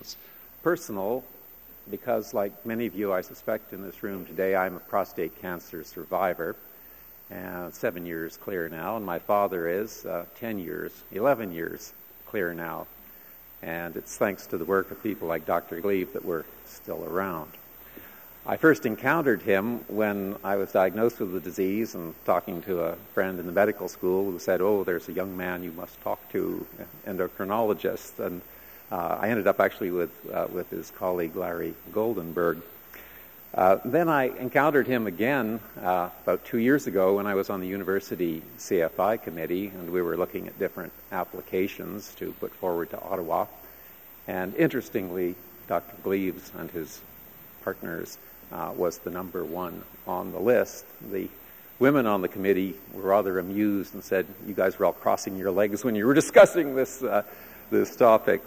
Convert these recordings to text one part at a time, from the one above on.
questions. Personal, because like many of you I suspect in this room today, I'm a prostate cancer survivor, and 7 years clear now, and my father is 11 years clear now. And it's thanks to the work of people like Dr. Gleave that we're still around. I first encountered him when I was diagnosed with the disease and talking to a friend in the medical school who said, "Oh, there's a young man you must talk to, endocrinologist." And I ended up actually with his colleague Larry Goldenberg. Then I encountered him again about 2 years ago when I was on the university CFI committee, and we were looking at different applications to put forward to Ottawa. And interestingly, Dr. Gleaves and his partners was the number one on the list. The women on the committee were rather amused and said, "You guys were all crossing your legs when you were discussing this topic."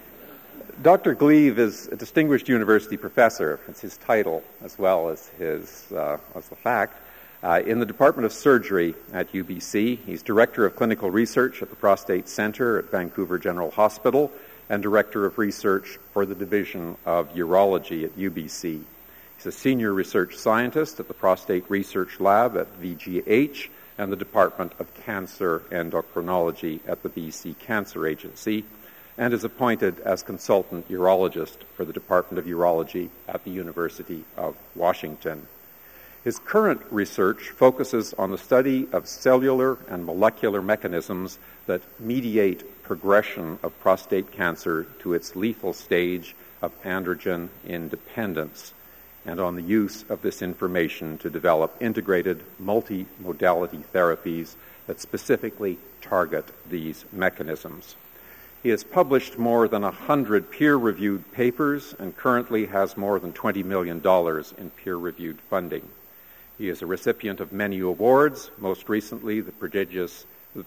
Dr. Gleave is a distinguished university professor. It's his title as well as the fact. In the Department of Surgery at UBC, he's Director of Clinical Research at the Prostate Center at Vancouver General Hospital and Director of Research for the Division of Urology at UBC. He's a Senior Research Scientist at the Prostate Research Lab at VGH and the Department of Cancer Endocrinology at the BC Cancer Agency, and is appointed as consultant urologist for the Department of Urology at the University of Washington. His current research focuses on the study of cellular and molecular mechanisms that mediate progression of prostate cancer to its lethal stage of androgen independence, and on the use of this information to develop integrated multimodality therapies that specifically target these mechanisms. He has published more than 100 peer-reviewed papers and currently has more than $20 million in peer-reviewed funding. He is a recipient of many awards, most recently the prestigious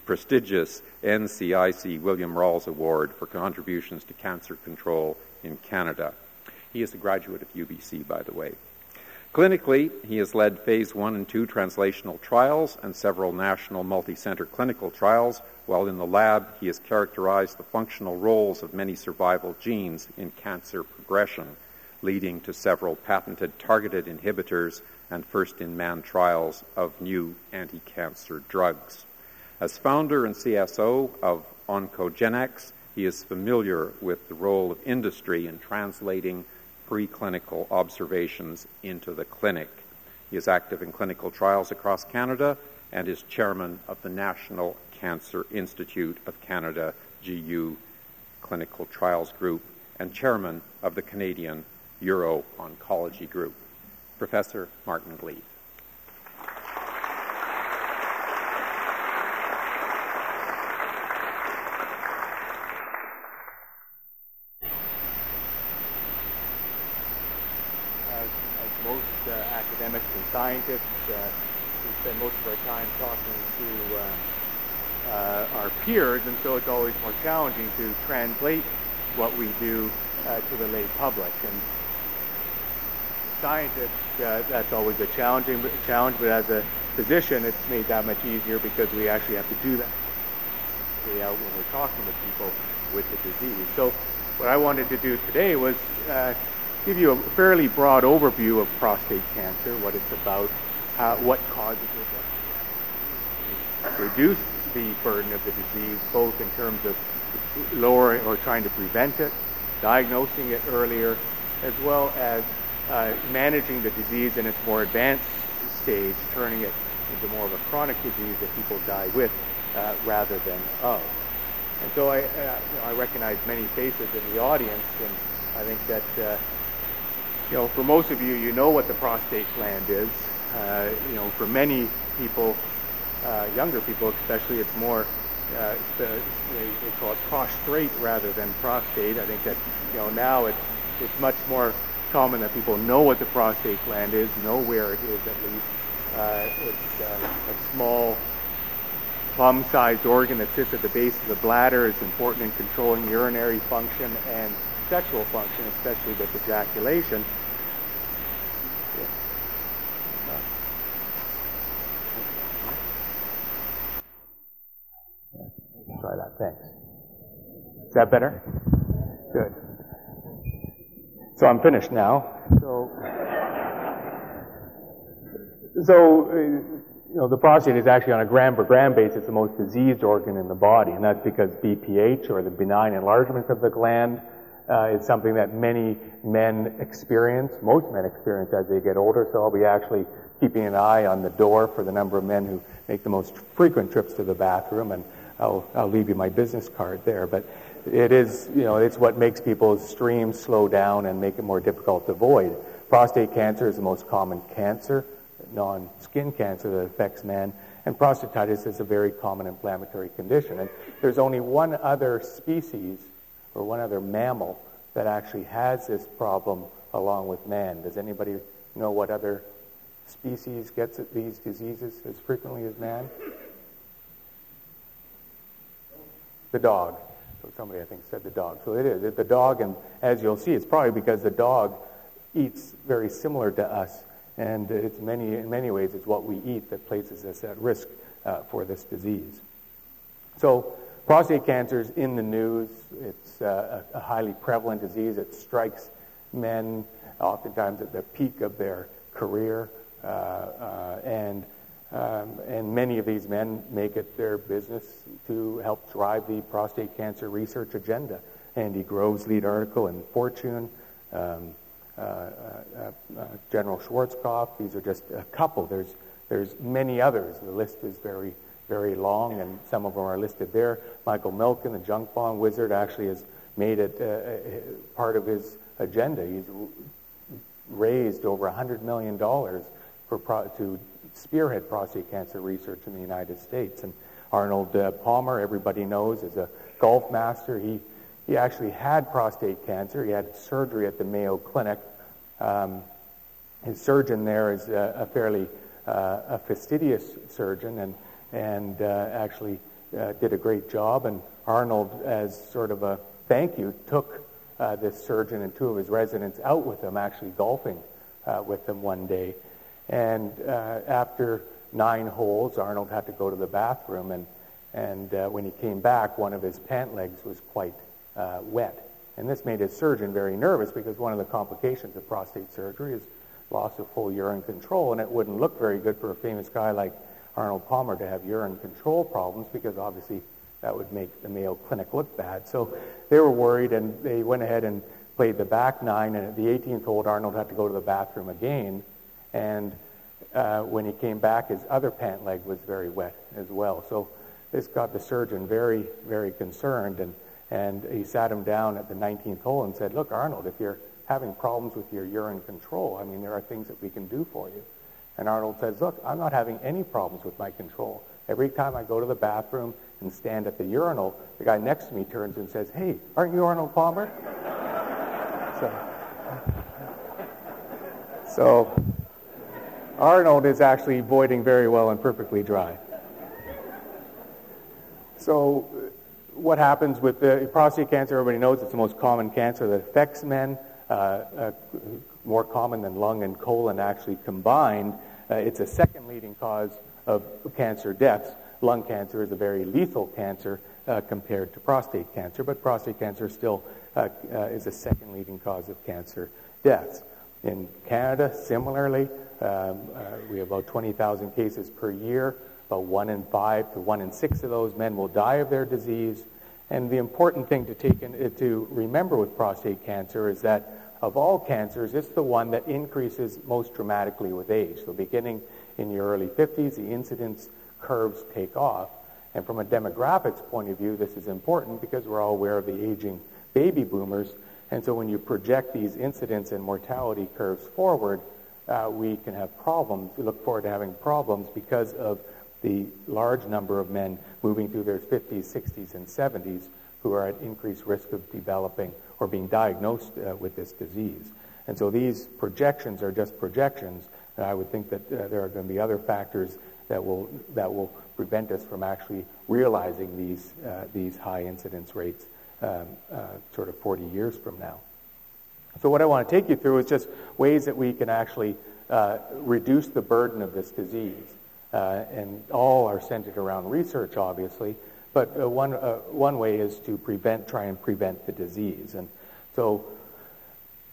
NCIC William Rawls Award for contributions to cancer control in Canada. He is a graduate of UBC, by the way. Clinically, he has led Phase 1 and 2 translational trials and several national multi-center clinical trials, while in the lab he has characterized the functional roles of many survival genes in cancer progression, leading to several patented targeted inhibitors and first-in-man trials of new anti-cancer drugs. As founder and CSO of Oncogenex, he is familiar with the role of industry in translating preclinical observations into the clinic. He is active in clinical trials across Canada and is chairman of the National Cancer Institute of Canada, GU Clinical Trials Group, and chairman of the Canadian Uro-Oncology Group. Professor Martin Gleave. Academics and scientists, we spend most of our time talking to our peers, and so it's always more challenging to translate what we do to the lay public. And scientists, that's always a challenge, but as a physician, it's made that much easier because we actually have to do that out when we're talking to people with the disease. So what I wanted to do today was give you a fairly broad overview of prostate cancer, what it's about, what causes it, reduce the burden of the disease, both in terms of lowering or trying to prevent it, diagnosing it earlier, as well as managing the disease in its more advanced stage, turning it into more of a chronic disease that people die with rather than of. And so I recognize many faces in the audience, and I think that for most of you, you know what the prostate gland is. For many people, younger people especially, it's more, they call it prostrate rather than prostate. I think that, now it's much more common that people know what the prostate gland is, know where it is at least. It's a small plum-sized organ that sits at the base of the bladder. It's important in controlling urinary function and sexual function, especially with ejaculation. Try that, thanks. Is that better? Good. So I'm finished now. The prostate is actually on a gram per gram basis the most diseased organ in the body, and that's because BPH, or the benign enlargement of the gland, is something that many men experience, most men experience as they get older. So I'll be actually keeping an eye on the door for the number of men who make the most frequent trips to the bathroom, and I'll leave you my business card there. But it is, it's what makes people's streams slow down and make it more difficult to avoid. Prostate cancer is the most common cancer, non-skin cancer that affects men, and prostatitis is a very common inflammatory condition. And there's only one other species or one other mammal that actually has this problem along with man. Does anybody know what other species gets these diseases as frequently as man? The dog. So somebody, I think, said the dog. So it is. The dog, and as you'll see, it's probably because the dog eats very similar to us, and in many ways it's what we eat that places us at risk for this disease. So prostate cancer is in the news. It's a highly prevalent disease. It strikes men oftentimes at the peak of their career, and many of these men make it their business to help drive the prostate cancer research agenda. Andy Grove's lead article in Fortune, General Schwarzkopf, these are just a couple. There's many others. The list is very, very long, and some of them are listed there. Michael Milken, the junk bond wizard, actually has made it part of his agenda. He's raised over $100 million to spearhead prostate cancer research in the United States. And Arnold Palmer, everybody knows, is a golf master. He actually had prostate cancer. He had surgery at the Mayo Clinic. His surgeon there is a fairly fastidious surgeon, and actually did a great job. And Arnold, as sort of a thank you, took this surgeon and two of his residents out with him, actually golfing with them one day. And after 9 holes, Arnold had to go to the bathroom, and when he came back, one of his pant legs was quite wet. And this made his surgeon very nervous, because one of the complications of prostate surgery is loss of full urine control, and it wouldn't look very good for a famous guy like Arnold Palmer to have urine control problems, because obviously that would make the Mayo Clinic look bad. So they were worried, and they went ahead and played the back 9, and at the 18th hole, Arnold had to go to the bathroom again, and when he came back, his other pant leg was very wet as well. So this got the surgeon very, very concerned, and he sat him down at the 19th hole and said, "Look, Arnold, if you're having problems with your urine control, I mean, there are things that we can do for you." And Arnold says, "Look, I'm not having any problems with my control. Every time I go to the bathroom and stand at the urinal, the guy next to me turns and says, 'Hey, aren't you Arnold Palmer?'" So Arnold is actually voiding very well and perfectly dry. So what happens with the prostate cancer? Everybody knows it's the most common cancer that affects men, more common than lung and colon actually combined. It's a second leading cause of cancer deaths. Lung cancer is a very lethal cancer compared to prostate cancer, but prostate cancer still is a second leading cause of cancer deaths. In Canada, similarly, we have about 20,000 cases per year. About 1 in 5 to 1 in 6 of those men will die of their disease. And the important thing to remember with prostate cancer is that of all cancers, it's the one that increases most dramatically with age. So beginning in your early 50s, the incidence curves take off. And from a demographics point of view, this is important because we're all aware of the aging baby boomers. And so when you project these incidence and mortality curves forward, we can have problems. We look forward to having problems because of the large number of men moving through their 50s, 60s, and 70s who are at increased risk of developing or being diagnosed with this disease. And so these projections are just projections. And I would think that there are going to be other factors that will prevent us from actually realizing these high incidence rates sort of 40 years from now. So what I want to take you through is just ways that we can actually reduce the burden of this disease. And all are centered around research, obviously, but one way is to try and prevent the disease. And so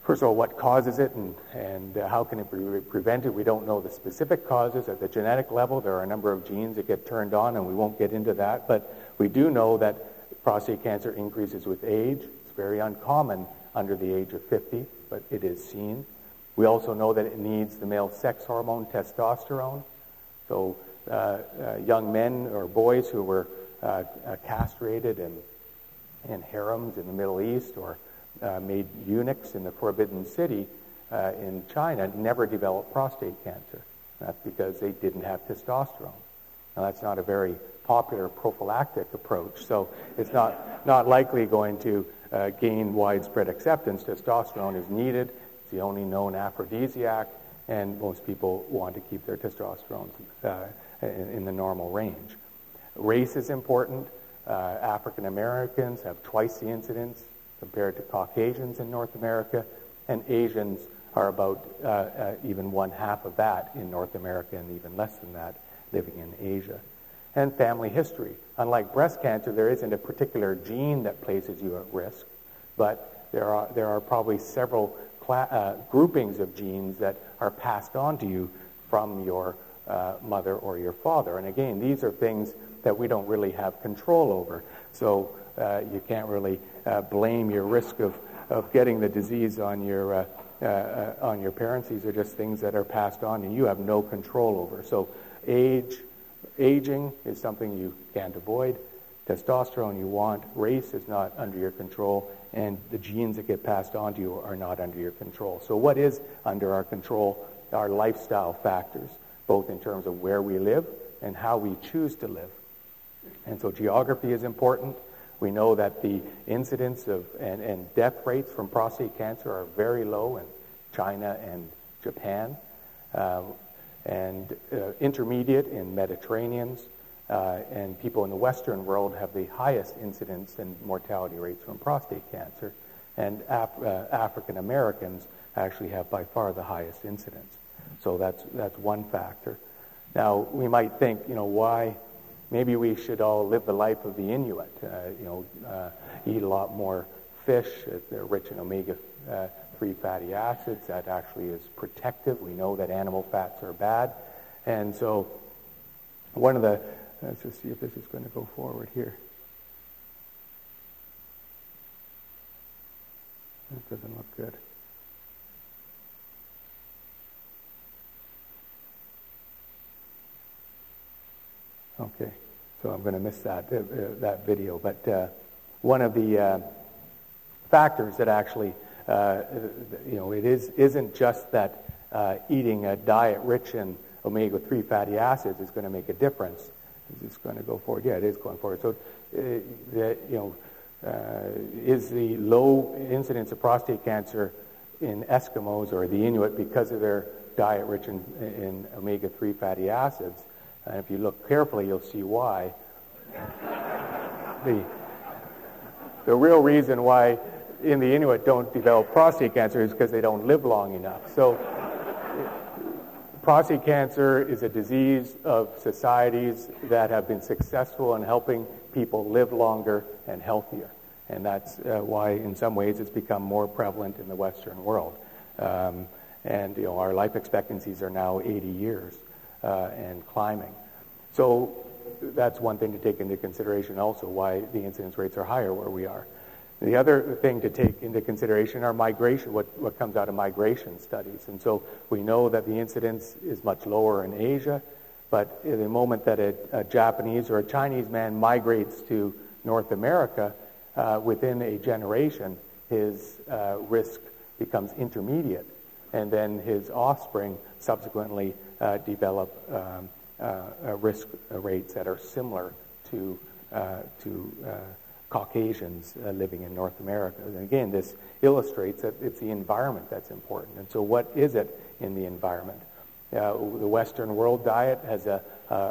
First of all, what causes it and how can it be prevented? We don't know the specific causes. At the genetic level, there are a number of genes that get turned on, and we won't get into that. But we do know that prostate cancer increases with age. It's very uncommon under the age of 50, but it is seen. We also know that it needs the male sex hormone testosterone. So young men or boys who were castrated in harems in the Middle East or made eunuchs in the Forbidden City in China never developed prostate cancer. That's because they didn't have testosterone. Now, that's not a very popular prophylactic approach, so it's not likely going to gain widespread acceptance. Testosterone is needed. It's the only known aphrodisiac, and most people want to keep their testosterone in the normal range. Race is important. African Americans have twice the incidence compared to Caucasians in North America, and Asians are about even one half of that in North America and even less than that living in Asia. And family history. Unlike breast cancer, there isn't a particular gene that places you at risk, but there are probably several groupings of genes that are passed on to you from your mother or your father. And again, these are things that we don't really have control over. So you can't really blame your risk of getting the disease on your parents. These are just things that are passed on and you have no control over. So aging is something you can't avoid. Testosterone you want. Race is not under your control. And the genes that get passed on to you are not under your control. So what is under our control are lifestyle factors, both in terms of where we live and how we choose to live. And so geography is important. We know that the incidence of and death rates from prostate cancer are very low in China and Japan, and intermediate in Mediterraneans, and people in the Western world have the highest incidence and mortality rates from prostate cancer, and African Americans actually have by far the highest incidence. So that's one factor. Now we might think, why? Maybe we should all live the life of the Inuit, eat a lot more fish. They're rich in omega-3 fatty acids. That actually is protective. We know that animal fats are bad. And so let's just see if this is going to go forward here. It doesn't look good. Okay, so I'm going to miss that video. But one of the factors that actually, isn't just that eating a diet rich in omega-3 fatty acids is going to make a difference. Is this going to go forward? Yeah, it is going forward. So, is the low incidence of prostate cancer in Eskimos or the Inuit because of their diet rich in omega-3 fatty acids? And if you look carefully, you'll see why. The real reason why in the Inuit don't develop prostate cancer is because they don't live long enough. So prostate cancer is a disease of societies that have been successful in helping people live longer and healthier. And that's why, in some ways, it's become more prevalent in the Western world. And our life expectancies are now 80 years. And climbing. So that's one thing to take into consideration also, why the incidence rates are higher where we are. The other thing to take into consideration are migration, what comes out of migration studies. And so we know that the incidence is much lower in Asia, but in the moment that a Japanese or a Chinese man migrates to North America, within a generation, his risk becomes intermediate. And then his offspring subsequently develop risk rates that are similar to Caucasians living in North America. And again, this illustrates that it's the environment that's important. And so what is it in the environment? The Western world diet has a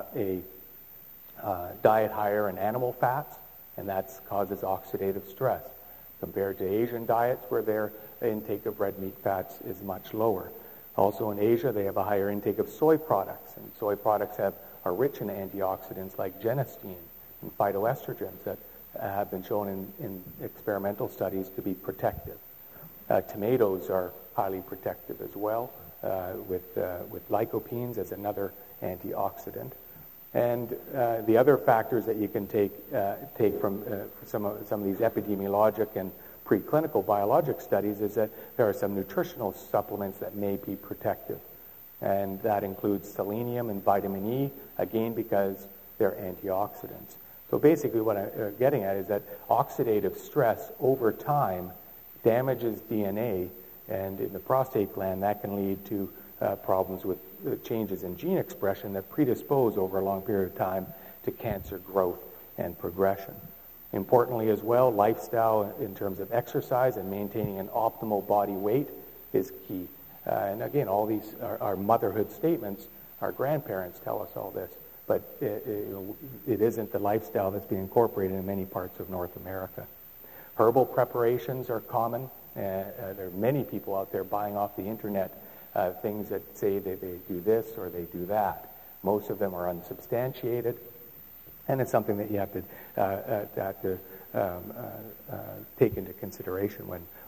diet higher in animal fats, and that causes oxidative stress, compared to Asian diets where their intake of red meat fats is much lower. Also in Asia, they have a higher intake of soy products, and soy products are rich in antioxidants like genistein and phytoestrogens that have been shown in experimental studies to be protective. Tomatoes are highly protective as well, with lycopenes as another antioxidant. And the other factors that you can take from some of these epidemiologic and preclinical biologic studies is that there are some nutritional supplements that may be protective. And that includes selenium and vitamin E, again, because they're antioxidants. So basically what I'm getting at is that oxidative stress over time damages DNA, and in the prostate gland, that can lead to problems with changes in gene expression that predispose over a long period of time to cancer growth and progression. Importantly as well, lifestyle in terms of exercise and maintaining an optimal body weight is key. And again, all these are motherhood statements. Our grandparents tell us all this, but it isn't the lifestyle that's being incorporated in many parts of North America. Herbal preparations are common. There are many people out there buying off the internet things that say that they do this or they do that. Most of them are unsubstantiated, and it's something that you have to take into consideration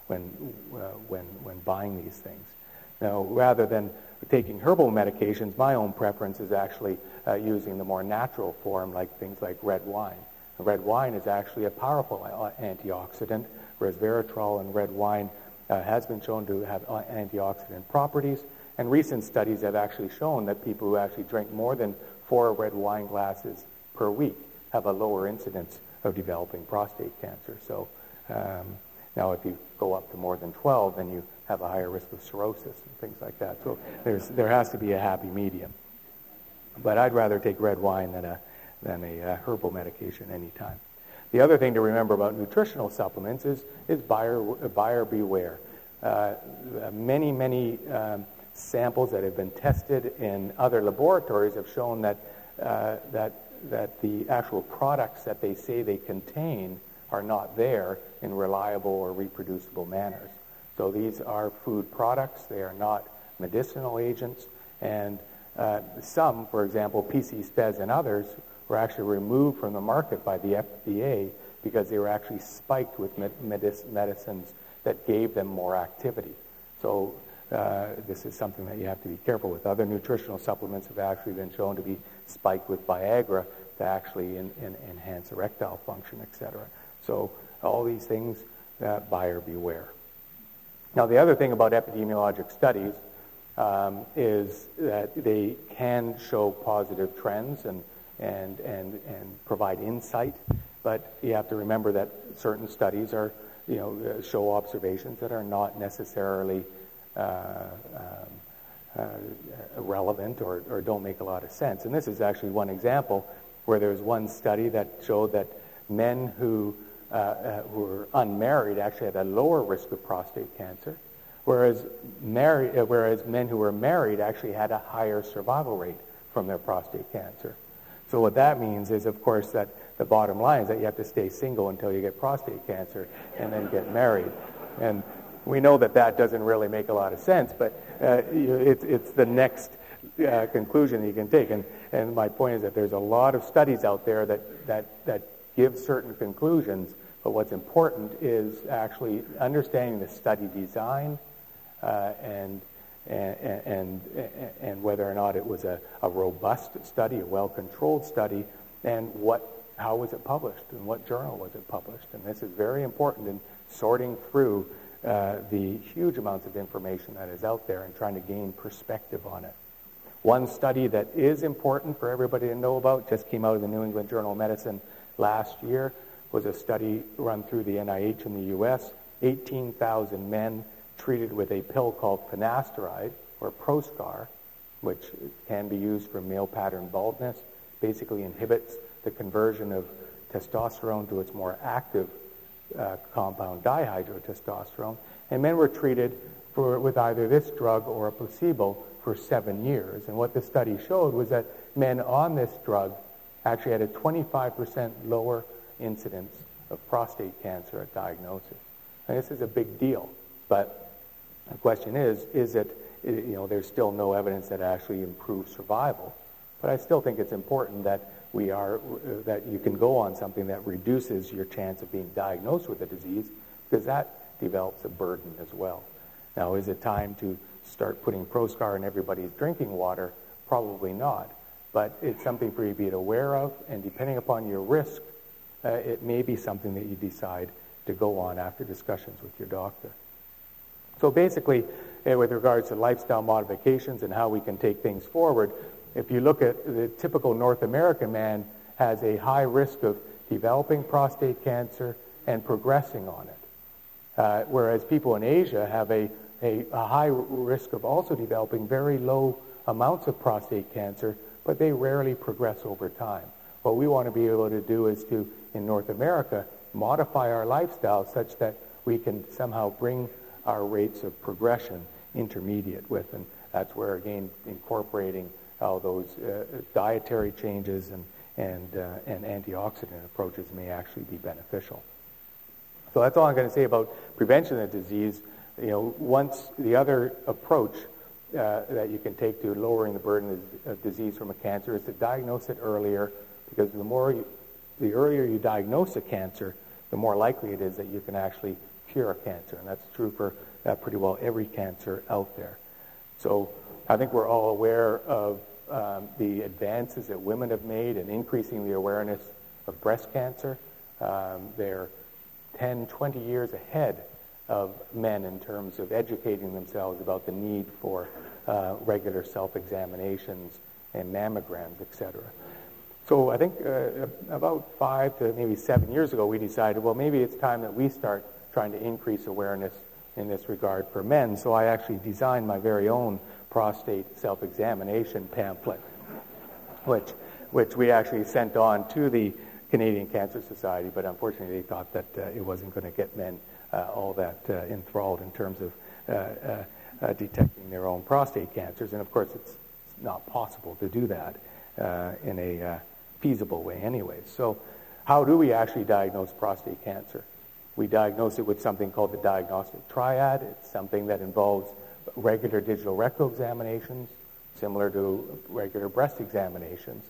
when buying these things. Now, rather than taking herbal medications, my own preference is actually using the more natural form, like things like red wine. Red wine is actually a powerful antioxidant, whereas resveratrol in red wine has been shown to have antioxidant properties. And recent studies have actually shown that people who actually drink more than 4 red wine glasses per week have a lower incidence of developing prostate cancer. So now if you go up to more than 12, then you have a higher risk of cirrhosis and things like that. So there has to be a happy medium. But I'd rather take red wine than a herbal medication anytime. The other thing to remember about nutritional supplements is buyer beware. Many samples that have been tested in other laboratories have shown that the actual products that they say they contain are not there in reliable or reproducible manners. So these are food products. They are not medicinal agents. And some, for example, PC-Spez and others, were actually removed from the market by the FDA because they were actually spiked with medicines that gave them more activity. So this is something that you have to be careful with. Other nutritional supplements have actually been shown to be spiked with Viagra to actually enhance erectile function, etc. So all these things, buyer beware. Now, the other thing about epidemiologic studies is that they can show positive trends and provide insight, but you have to remember that certain studies are, show observations that are not necessarily relevant or don't make a lot of sense. And this is actually one example where there's one study that showed that men who were unmarried actually had a lower risk of prostate cancer, whereas men who were married actually had a higher survival rate from their prostate cancer. So what that means is, of course, that the bottom line is that you have to stay single until you get prostate cancer and then get married. And we know that doesn't really make a lot of sense, but it's the next conclusion that you can take. And my point is that there's a lot of studies out there that give certain conclusions, but what's important is actually understanding the study design and whether or not it was a robust study, a well-controlled study, and how was it published, and what journal was it published. And this is very important in sorting through the huge amounts of information that is out there and trying to gain perspective on it. One study that is important for everybody to know about just came out of the New England Journal of Medicine last year, was a study run through the NIH in the U.S., 18,000 men treated with a pill called finasteride, or Proscar, which can be used for male pattern baldness, basically inhibits the conversion of testosterone to its more active compound dihydrotestosterone. And men were treated with either this drug or a placebo for 7 years. And what the study showed was that men on this drug actually had a 25% lower incidence of prostate cancer at diagnosis. And this is a big deal, but the question is it, there's still no evidence that actually improves survival. But I still think it's important that that you can go on something that reduces your chance of being diagnosed with the disease, because that develops a burden as well. Now, is it time to start putting Proscar in everybody's drinking water? Probably not. But it's something for you to be aware of, and depending upon your risk, it may be something that you decide to go on after discussions with your doctor. So basically, with regards to lifestyle modifications and how we can take things forward, if you look at the typical North American man has a high risk of developing prostate cancer and progressing on it. Whereas people in Asia have a high risk of also developing very low amounts of prostate cancer, but they rarely progress over time. What we want to be able to do is to, in North America, modify our lifestyle such that we can somehow bring our rates of progression intermediate with, and that's where, again, incorporating how those dietary changes and antioxidant approaches may actually be beneficial. So that's all I'm going to say about prevention of disease. Once the other approach that you can take to lowering the burden of disease from a cancer is to diagnose it earlier, because the earlier you diagnose a cancer, the more likely it is that you can actually cure a cancer, and that's true for pretty well every cancer out there. So I think we're all aware of the advances that women have made in increasing the awareness of breast cancer. They're 10, 20 years ahead of men in terms of educating themselves about the need for regular self-examinations and mammograms, etc. So I think about 5 to maybe 7 years ago, we decided, well, maybe it's time that we start trying to increase awareness in this regard for men. So I actually designed my very own prostate self-examination pamphlet, which we actually sent on to the Canadian Cancer Society, but unfortunately they thought that it wasn't going to get men all that enthralled in terms of detecting their own prostate cancers. And of course it's not possible to do that in a feasible way anyway. So how do we actually diagnose prostate cancer? We diagnose it with something called the diagnostic triad. It's something that involves regular digital rectal examinations, similar to regular breast examinations,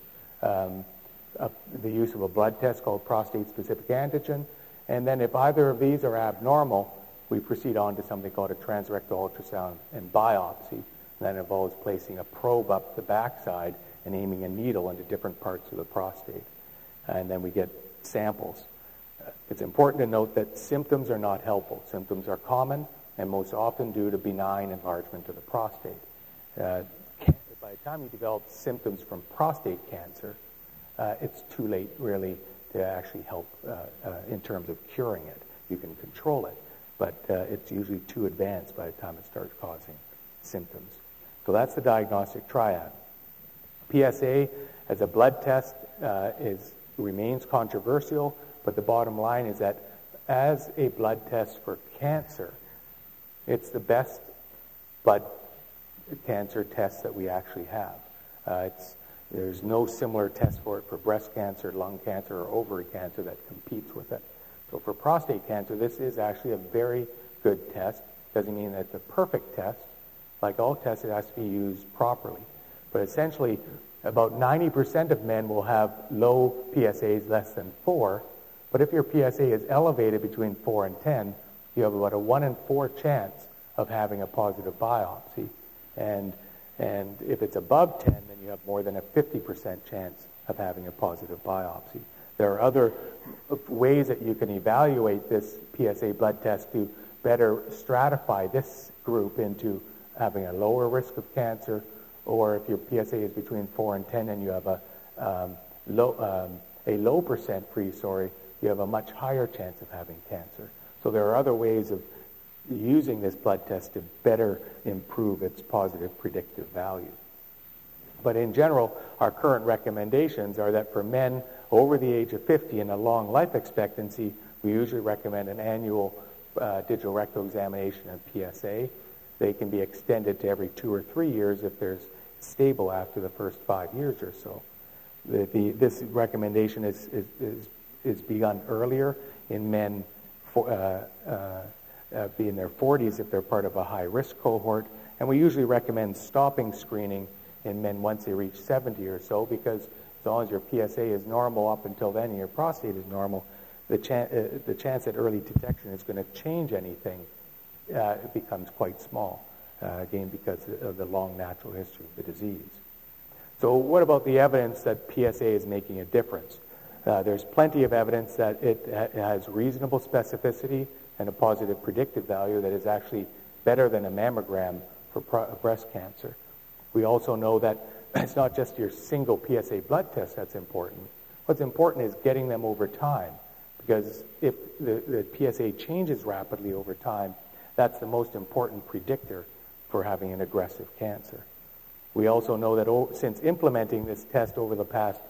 the use of a blood test called prostate-specific antigen, and then if either of these are abnormal, we proceed on to something called a transrectal ultrasound and biopsy. And that involves placing a probe up the backside and aiming a needle into different parts of the prostate. And then we get samples. It's important to note that symptoms are not helpful. Symptoms are common and most often due to benign enlargement of the prostate. By the time you develop symptoms from prostate cancer, it's too late, really, to actually help in terms of curing it. You can control it, but it's usually too advanced by the time it starts causing symptoms. So that's the diagnostic triad. PSA as a blood test remains controversial, but the bottom line is that as a blood test for cancer, it's the best blood cancer test that we actually have. There's no similar test for it for breast cancer, lung cancer, or ovary cancer that competes with it. So for prostate cancer, this is actually a very good test. Doesn't mean that it's a perfect test. Like all tests, it has to be used properly. But essentially, about 90% of men will have low PSAs less than 4. But if your PSA is elevated between 4 and 10, you have about a 1 in 4 chance of having a positive biopsy. And if it's above 10, then you have more than a 50% chance of having a positive biopsy. There are other ways that you can evaluate this PSA blood test to better stratify this group into having a lower risk of cancer, or if your PSA is between 4 and 10 and you have a low percent free, you have a much higher chance of having cancer. So there are other ways of using this blood test to better improve its positive predictive value. But in general, our current recommendations are that for men over the age of 50 and a long life expectancy, we usually recommend an annual digital rectal examination of PSA. They can be extended to every 2 or 3 years if they're stable after the first 5 years or so. This recommendation is begun earlier in men be in their 40s if they're part of a high-risk cohort. And we usually recommend stopping screening in men once they reach 70 or so, because as long as your PSA is normal up until then and your prostate is normal, the chance that early detection is going to change anything it becomes quite small, again, because of the long natural history of the disease. So what about the evidence that PSA is making a difference? There's plenty of evidence that it has reasonable specificity and a positive predictive value that is actually better than a mammogram for breast cancer. We also know that it's not just your single PSA blood test that's important. What's important is getting them over time, because if the PSA changes rapidly over time, that's the most important predictor for having an aggressive cancer. We also know that since implementing this test over the past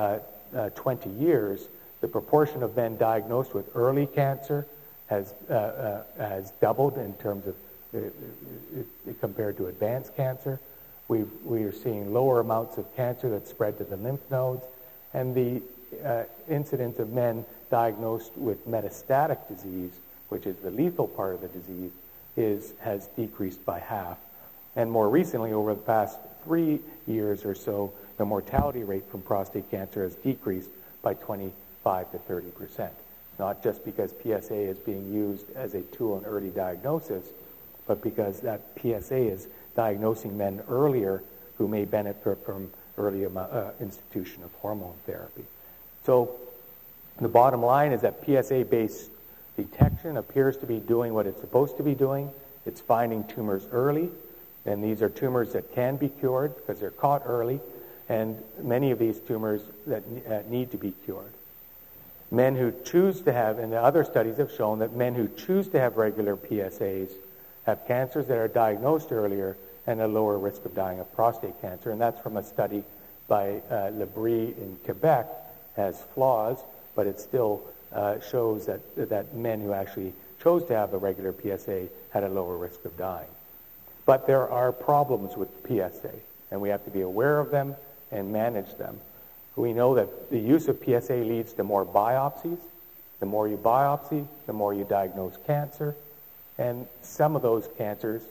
20 years, the proportion of men diagnosed with early cancer has doubled in terms of compared to advanced cancer. We are seeing lower amounts of cancer that spread to the lymph nodes, and the incidence of men diagnosed with metastatic disease, which is the lethal part of the disease, has decreased by half. And more recently, over the past 3 years or so, the mortality rate from prostate cancer has decreased by 25 to 30%. Not just because PSA is being used as a tool in early diagnosis, but because that PSA is diagnosing men earlier who may benefit from early institution of hormone therapy. So the bottom line is that PSA-based detection appears to be doing what it's supposed to be doing. It's finding tumors early, and these are tumors that can be cured because they're caught early, and many of these tumors that need to be cured. Men who choose to have, and the other studies have shown that men who choose to have regular PSAs have cancers that are diagnosed earlier and a lower risk of dying of prostate cancer. And that's from a study by Labrie in Quebec. Has flaws, but it still shows that men who actually chose to have a regular PSA had a lower risk of dying. But there are problems with PSA, and we have to be aware of them and manage them. We know that the use of PSA leads to more biopsies. The more you biopsy, the more you diagnose cancer. And some of those cancers,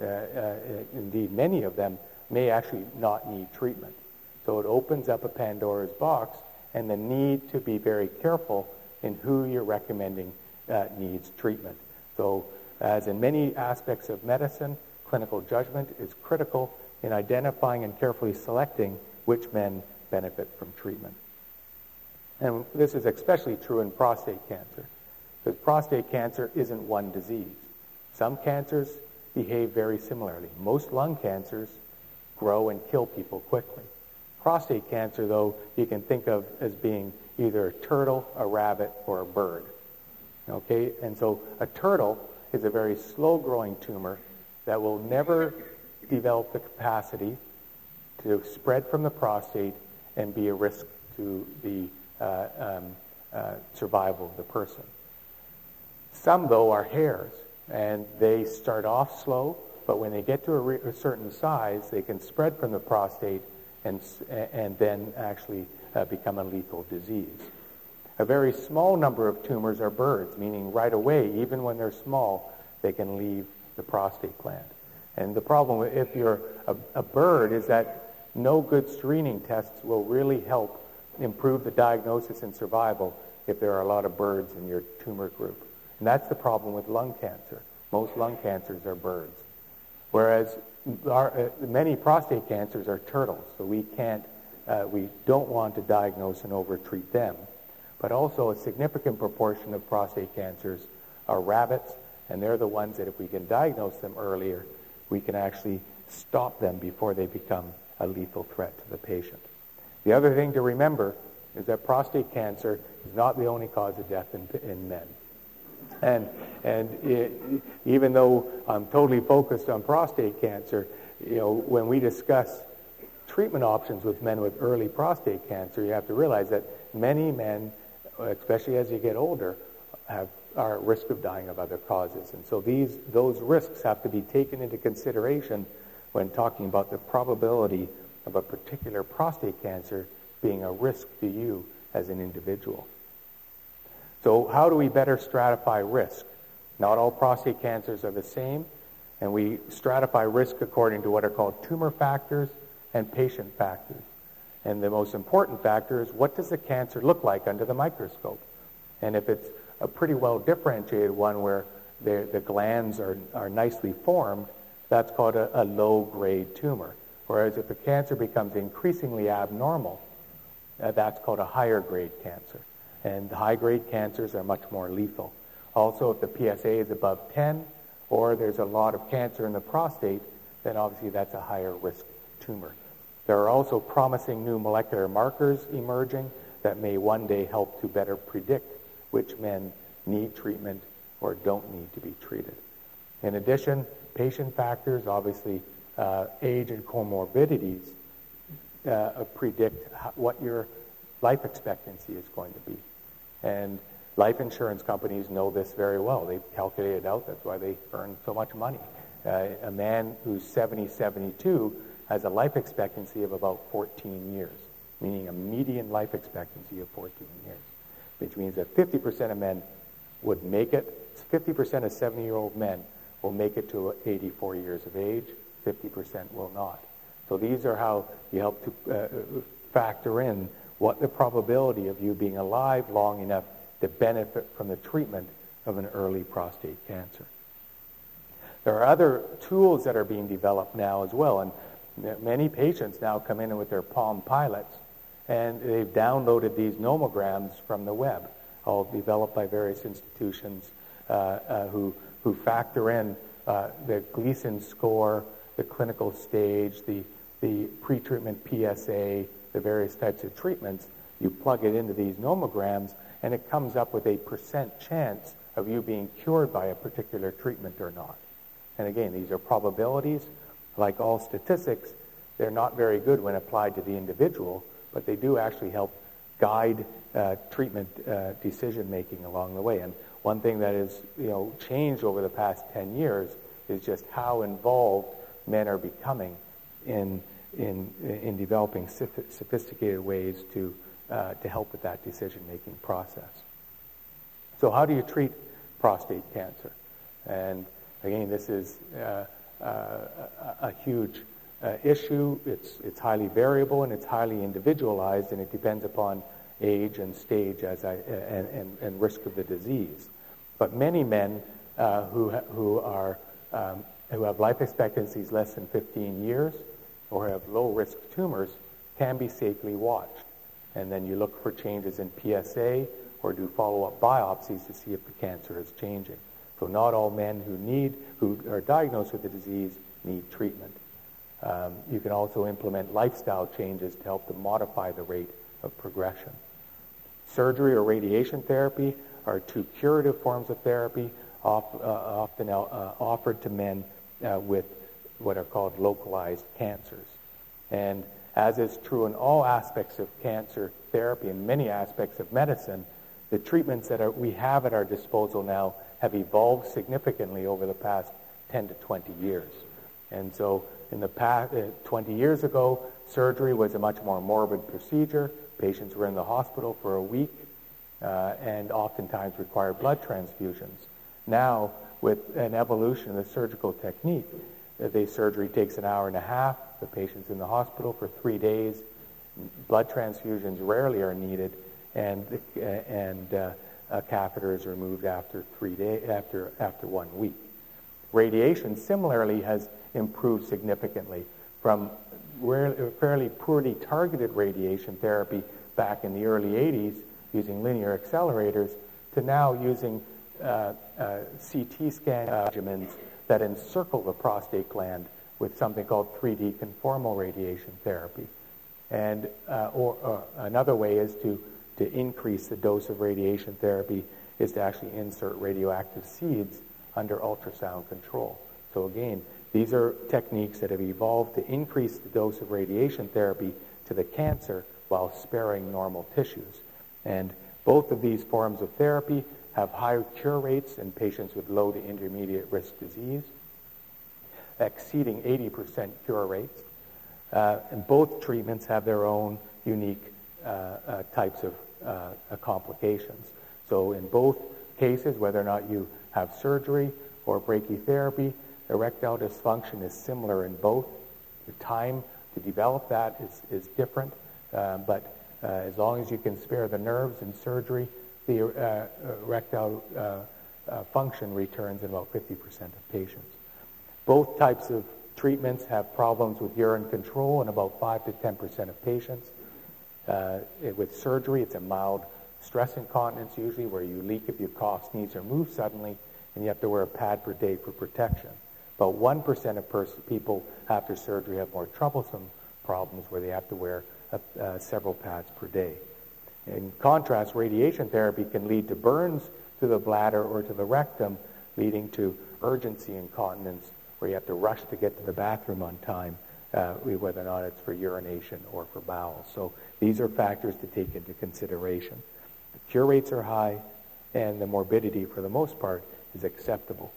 indeed many of them, may actually not need treatment. So it opens up a Pandora's box and the need to be very careful in who you're recommending needs treatment. So as in many aspects of medicine, clinical judgment is critical in identifying and carefully selecting which men benefit from treatment. And this is especially true in prostate cancer, because prostate cancer isn't one disease. Some cancers behave very similarly. Most lung cancers grow and kill people quickly. Prostate cancer, though, you can think of as being either a turtle, a rabbit, or a bird. Okay? And so a turtle is a very slow-growing tumor that will never develop the capacity to spread from the prostate and be a risk to the survival of the person. Some, though, are hares, and they start off slow, but when they get to a certain size, they can spread from the prostate and then actually become a lethal disease. A very small number of tumors are birds, meaning right away, even when they're small, they can leave the prostate gland. And the problem if you're a bird is that no good screening tests will really help improve the diagnosis and survival if there are a lot of birds in your tumor group. And that's the problem with lung cancer. Most lung cancers are birds. Whereas many prostate cancers are turtles, so we don't want to diagnose and overtreat them. But also a significant proportion of prostate cancers are rabbits, and they're the ones that if we can diagnose them earlier, we can actually stop them before they become a lethal threat to the patient. The other thing to remember is that prostate cancer is not the only cause of death in men. And even though I'm totally focused on prostate cancer, when we discuss treatment options with men with early prostate cancer, you have to realize that many men, especially as you get older, are at risk of dying of other causes. And so those risks have to be taken into consideration when talking about the probability of a particular prostate cancer being a risk to you as an individual. So how do we better stratify risk? Not all prostate cancers are the same, and we stratify risk according to what are called tumor factors and patient factors. And the most important factor is, what does the cancer look like under the microscope? And if it's a pretty well differentiated one where the glands are nicely formed, that's called a low-grade tumor. Whereas if the cancer becomes increasingly abnormal, that's called a higher-grade cancer. And the high-grade cancers are much more lethal. Also, if the PSA is above 10, or there's a lot of cancer in the prostate, then obviously that's a higher-risk tumor. There are also promising new molecular markers emerging that may one day help to better predict which men need treatment or don't need to be treated. In addition, patient factors, obviously age and comorbidities, predict what your life expectancy is going to be. And life insurance companies know this very well. They've calculated out, that's why they earn so much money. A man who's 70, 72 has a life expectancy of about 14 years, meaning a median life expectancy of 14 years, which means that 50% of men would make it. 50% of 70-year-old men will make it to 84 years of age, 50% will not. So these are how you help to factor in what the probability of you being alive long enough to benefit from the treatment of an early prostate cancer. There are other tools that are being developed now as well, and many patients now come in with their Palm Pilots, and they've downloaded these nomograms from the web, all developed by various institutions who factor in the Gleason score, the clinical stage, the pre-treatment PSA, the various types of treatments. You plug it into these nomograms, and it comes up with a % chance of you being cured by a particular treatment or not. And again, these are probabilities. Like all statistics, they're not very good when applied to the individual, but they do actually help guide treatment decision-making along the way. And one thing that has changed over the past 10 years is just how involved men are becoming in developing sophisticated ways to help with that decision-making process. So how do you treat prostate cancer? And again, this is a huge issue. It's highly variable and it's highly individualized, and it depends upon age and stage and risk of the disease. But many men who have life expectancies less than 15 years or have low-risk tumors can be safely watched. And then you look for changes in PSA or do follow-up biopsies to see if the cancer is changing. So not all men who are diagnosed with the disease need treatment. You can also implement lifestyle changes to help to modify the rate of progression. Surgery or radiation therapy are two curative forms of therapy often offered to men with what are called localized cancers. And as is true in all aspects of cancer therapy and many aspects of medicine, the treatments that we have at our disposal now have evolved significantly over the past 10 to 20 years. And so in the past, 20 years ago, surgery was a much more morbid procedure. Patients were in the hospital for a week and oftentimes required blood transfusions. Now, with an evolution of the surgical technique, the surgery takes an hour and a half. The patient's in the hospital for 3 days. Blood transfusions rarely are needed, and a catheter is removed after 3 days, after 1 week. Radiation similarly has improved significantly from fairly poorly targeted radiation therapy back in the early 80s using linear accelerators to now using CT scan regimens that encircle the prostate gland with something called 3D conformal radiation therapy. And or another way is to increase the dose of radiation therapy is to actually insert radioactive seeds under ultrasound control. So again, these are techniques that have evolved to increase the dose of radiation therapy to the cancer while sparing normal tissues. And both of these forms of therapy have higher cure rates in patients with low to intermediate risk disease, exceeding 80% cure rates. And both treatments have their own unique types of complications. So in both cases, whether or not you have surgery or brachytherapy, erectile dysfunction is similar in both. The time to develop that is different, but as long as you can spare the nerves in surgery, the erectile function returns in about 50% of patients. Both types of treatments have problems with urine control in about 5 to 10% of patients. With surgery, it's a mild stress incontinence usually, where you leak if you cough, sneeze, or move suddenly, and you have to wear a pad per day for protection. About 1% of people after surgery have more troublesome problems where they have to wear several pads per day. In contrast, radiation therapy can lead to burns to the bladder or to the rectum, leading to urgency incontinence, where you have to rush to get to the bathroom on time, whether or not it's for urination or for bowels. So these are factors to take into consideration. The cure rates are high, and the morbidity, for the most part, is acceptable.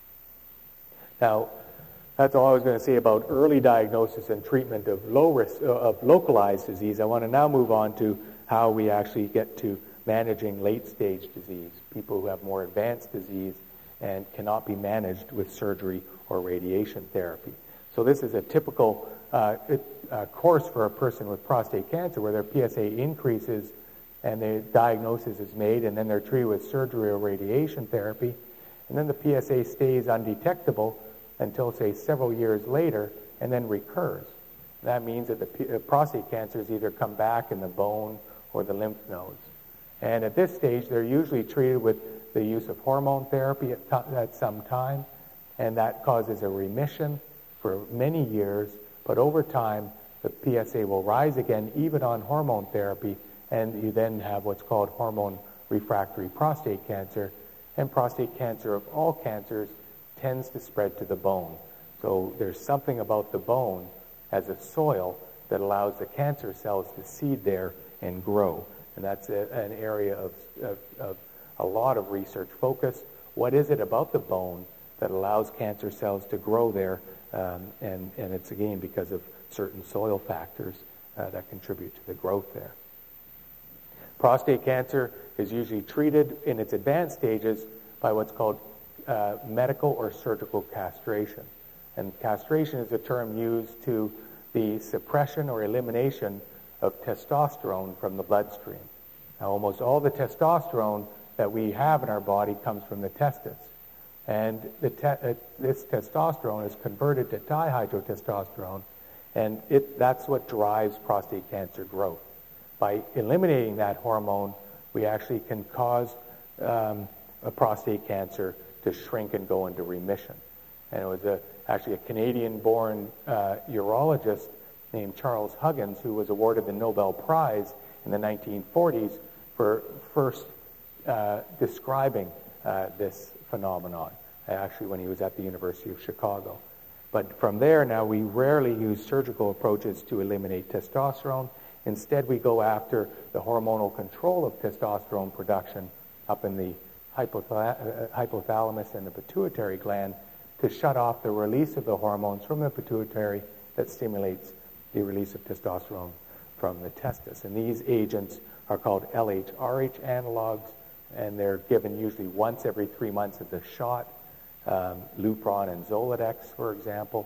Now, that's all I was going to say about early diagnosis and treatment of low risk of localized disease. I want to now move on to how we actually get to managing late-stage disease, people who have more advanced disease and cannot be managed with surgery or radiation therapy. So this is a typical course for a person with prostate cancer, where their PSA increases and the diagnosis is made, and then they're treated with surgery or radiation therapy, and then the PSA stays undetectable until, say, several years later, and then recurs. That means that the prostate cancers either come back in the bone or the lymph nodes. And at this stage, they're usually treated with the use of hormone therapy at some time, and that causes a remission for many years, but over time, the PSA will rise again, even on hormone therapy, and you then have what's called hormone refractory prostate cancer. And prostate cancer, of all cancers, tends to spread to the bone. So there's something about the bone as a soil that allows the cancer cells to seed there and grow. And that's an area of a lot of research focus. What is it about the bone that allows cancer cells to grow there? And it's, again, because of certain soil factors that contribute to the growth there. Prostate cancer is usually treated in its advanced stages by what's called medical or surgical castration. And castration is a term used to the suppression or elimination of testosterone from the bloodstream. Now, almost all the testosterone that we have in our body comes from the testis. And this testosterone is converted to dihydrotestosterone, and that's what drives prostate cancer growth. By eliminating that hormone, we actually can cause a prostate cancer to shrink and go into remission. And it was actually a Canadian-born urologist named Charles Huggins who was awarded the Nobel Prize in the 1940s for first describing this phenomenon, actually when he was at the University of Chicago. But from there now, we rarely use surgical approaches to eliminate testosterone. Instead, we go after the hormonal control of testosterone production up in the hypothalamus and the pituitary gland to shut off the release of the hormones from the pituitary that stimulates the release of testosterone from the testis. And these agents are called LHRH analogs, and they're given usually once every 3 months as a shot, Lupron and Zoladex, for example.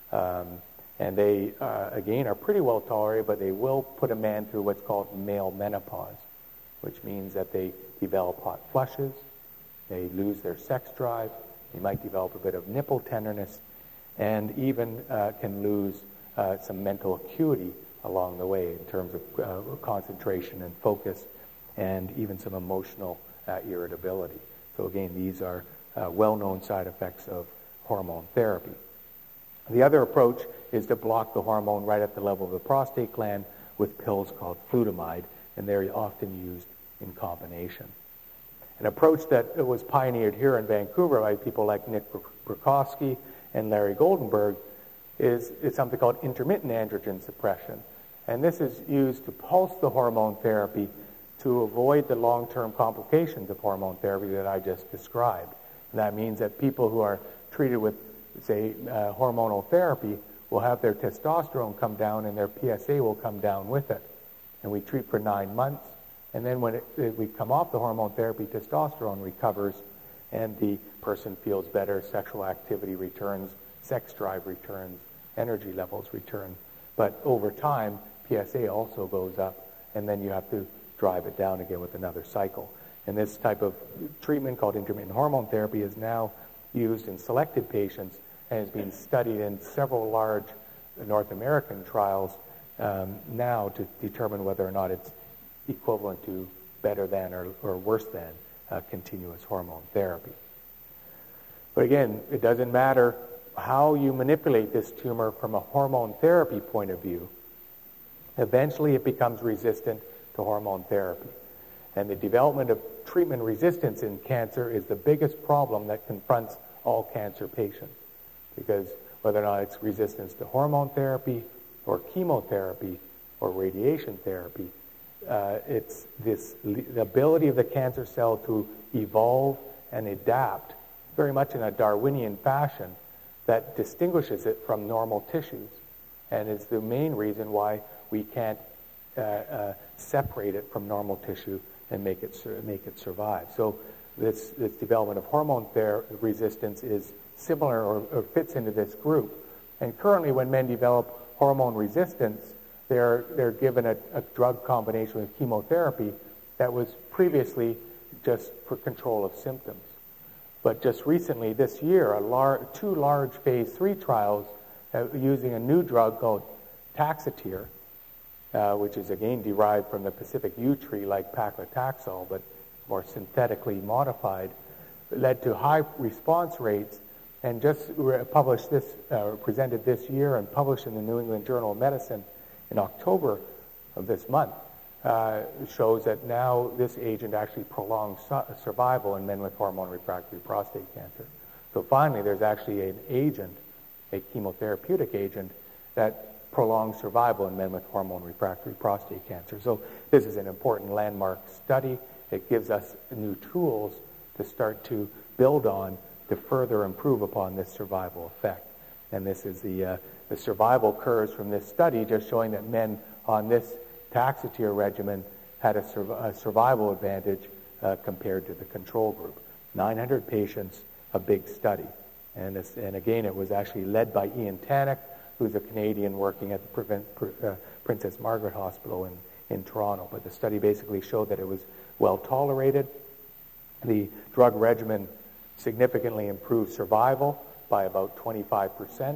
And they, again, are pretty well tolerated, but they will put a man through what's called male menopause, which means that they develop hot flushes, they lose their sex drive, they might develop a bit of nipple tenderness, and even can lose some mental acuity along the way in terms of concentration and focus, and even some emotional irritability. So again, these are well-known side effects of hormone therapy. The other approach is to block the hormone right at the level of the prostate gland with pills called flutamide, and they're often used in combination. An approach that was pioneered here in Vancouver by people like Nick Brukowski and Larry Goldenberg is something called intermittent androgen suppression. And this is used to pulse the hormone therapy to avoid the long-term complications of hormone therapy that I just described. And that means that people who are treated with, say, hormonal therapy will have their testosterone come down and their PSA will come down with it. And we treat for 9 months. And then when we come off the hormone therapy, testosterone recovers and the person feels better, sexual activity returns, sex drive returns, energy levels return. But over time, PSA also goes up, and then you have to drive it down again with another cycle. And this type of treatment called intermittent hormone therapy is now used in selected patients and is being studied in several large North American trials now to determine whether or not it's equivalent to, better than, or worse than continuous hormone therapy. But again, it doesn't matter how you manipulate this tumor from a hormone therapy point of view. Eventually it becomes resistant to hormone therapy. And the development of treatment resistance in cancer is the biggest problem that confronts all cancer patients. Because whether or not it's resistance to hormone therapy or chemotherapy or radiation therapy, it's the ability of the cancer cell to evolve and adapt very much in a Darwinian fashion that distinguishes it from normal tissues, and is the main reason why we can't separate it from normal tissue and make it survive. So this development of hormone resistance is similar or fits into this group. And currently, when men develop hormone resistance, they're given a drug combination with chemotherapy that was previously just for control of symptoms. But just recently, this year, two large phase 3 trials using a new drug called Taxotere, which is again derived from the Pacific yew tree like paclitaxel, but more synthetically modified, led to high response rates, and just presented this year and published in the New England Journal of Medicine in October of this month, shows that now this agent actually prolongs survival in men with hormone refractory prostate cancer. So finally, there's actually an agent, a chemotherapeutic agent, that prolongs survival in men with hormone refractory prostate cancer. So this is an important landmark study. It gives us new tools to start to build on to further improve upon this survival effect. And this is the survival curves from this study just showing that men on this Taxotere regimen had a survival advantage compared to the control group. 900 patients, a big study. And again, it was actually led by Ian Tannock, who's a Canadian working at the Princess Margaret Hospital in Toronto. But the study basically showed that it was well tolerated. The drug regimen significantly improved survival by about 25%.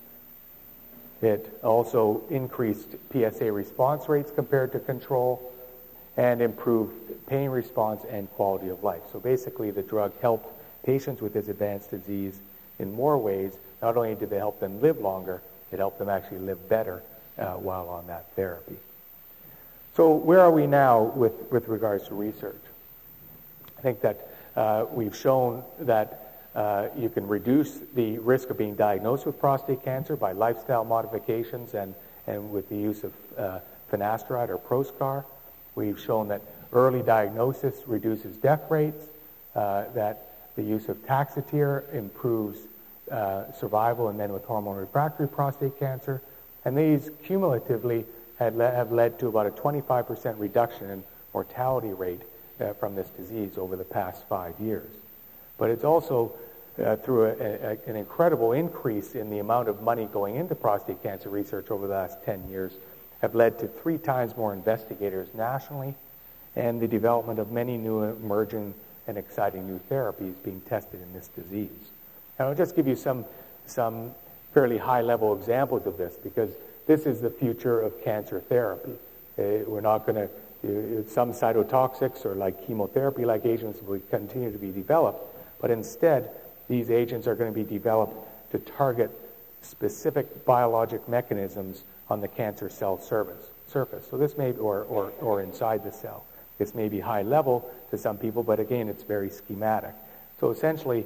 It also increased PSA response rates compared to control and improved pain response and quality of life. So basically, the drug helped patients with this advanced disease in more ways. Not only did they help them live longer, it helped them actually live better while on that therapy. So where are we now with regards to research? I think that we've shown that you can reduce the risk of being diagnosed with prostate cancer by lifestyle modifications and with the use of finasteride or Proscar. We've shown that early diagnosis reduces death rates, that the use of Taxotere improves survival in men with hormone refractory prostate cancer, and these cumulatively have led to about a 25% reduction in mortality rate from this disease over the past 5 years. But it's also through an incredible increase in the amount of money going into prostate cancer research over the last 10 years, have led to 3 times more investigators nationally, and the development of many new emerging and exciting new therapies being tested in this disease. And I'll just give you some fairly high-level examples of this, because this is the future of cancer therapy. We're not going to, some cytotoxics or like chemotherapy-like agents will continue to be developed, but instead, these agents are going to be developed to target specific biologic mechanisms on the cancer cell surface. So this may, or inside the cell. This may be high level to some people, but again, it's very schematic. So essentially,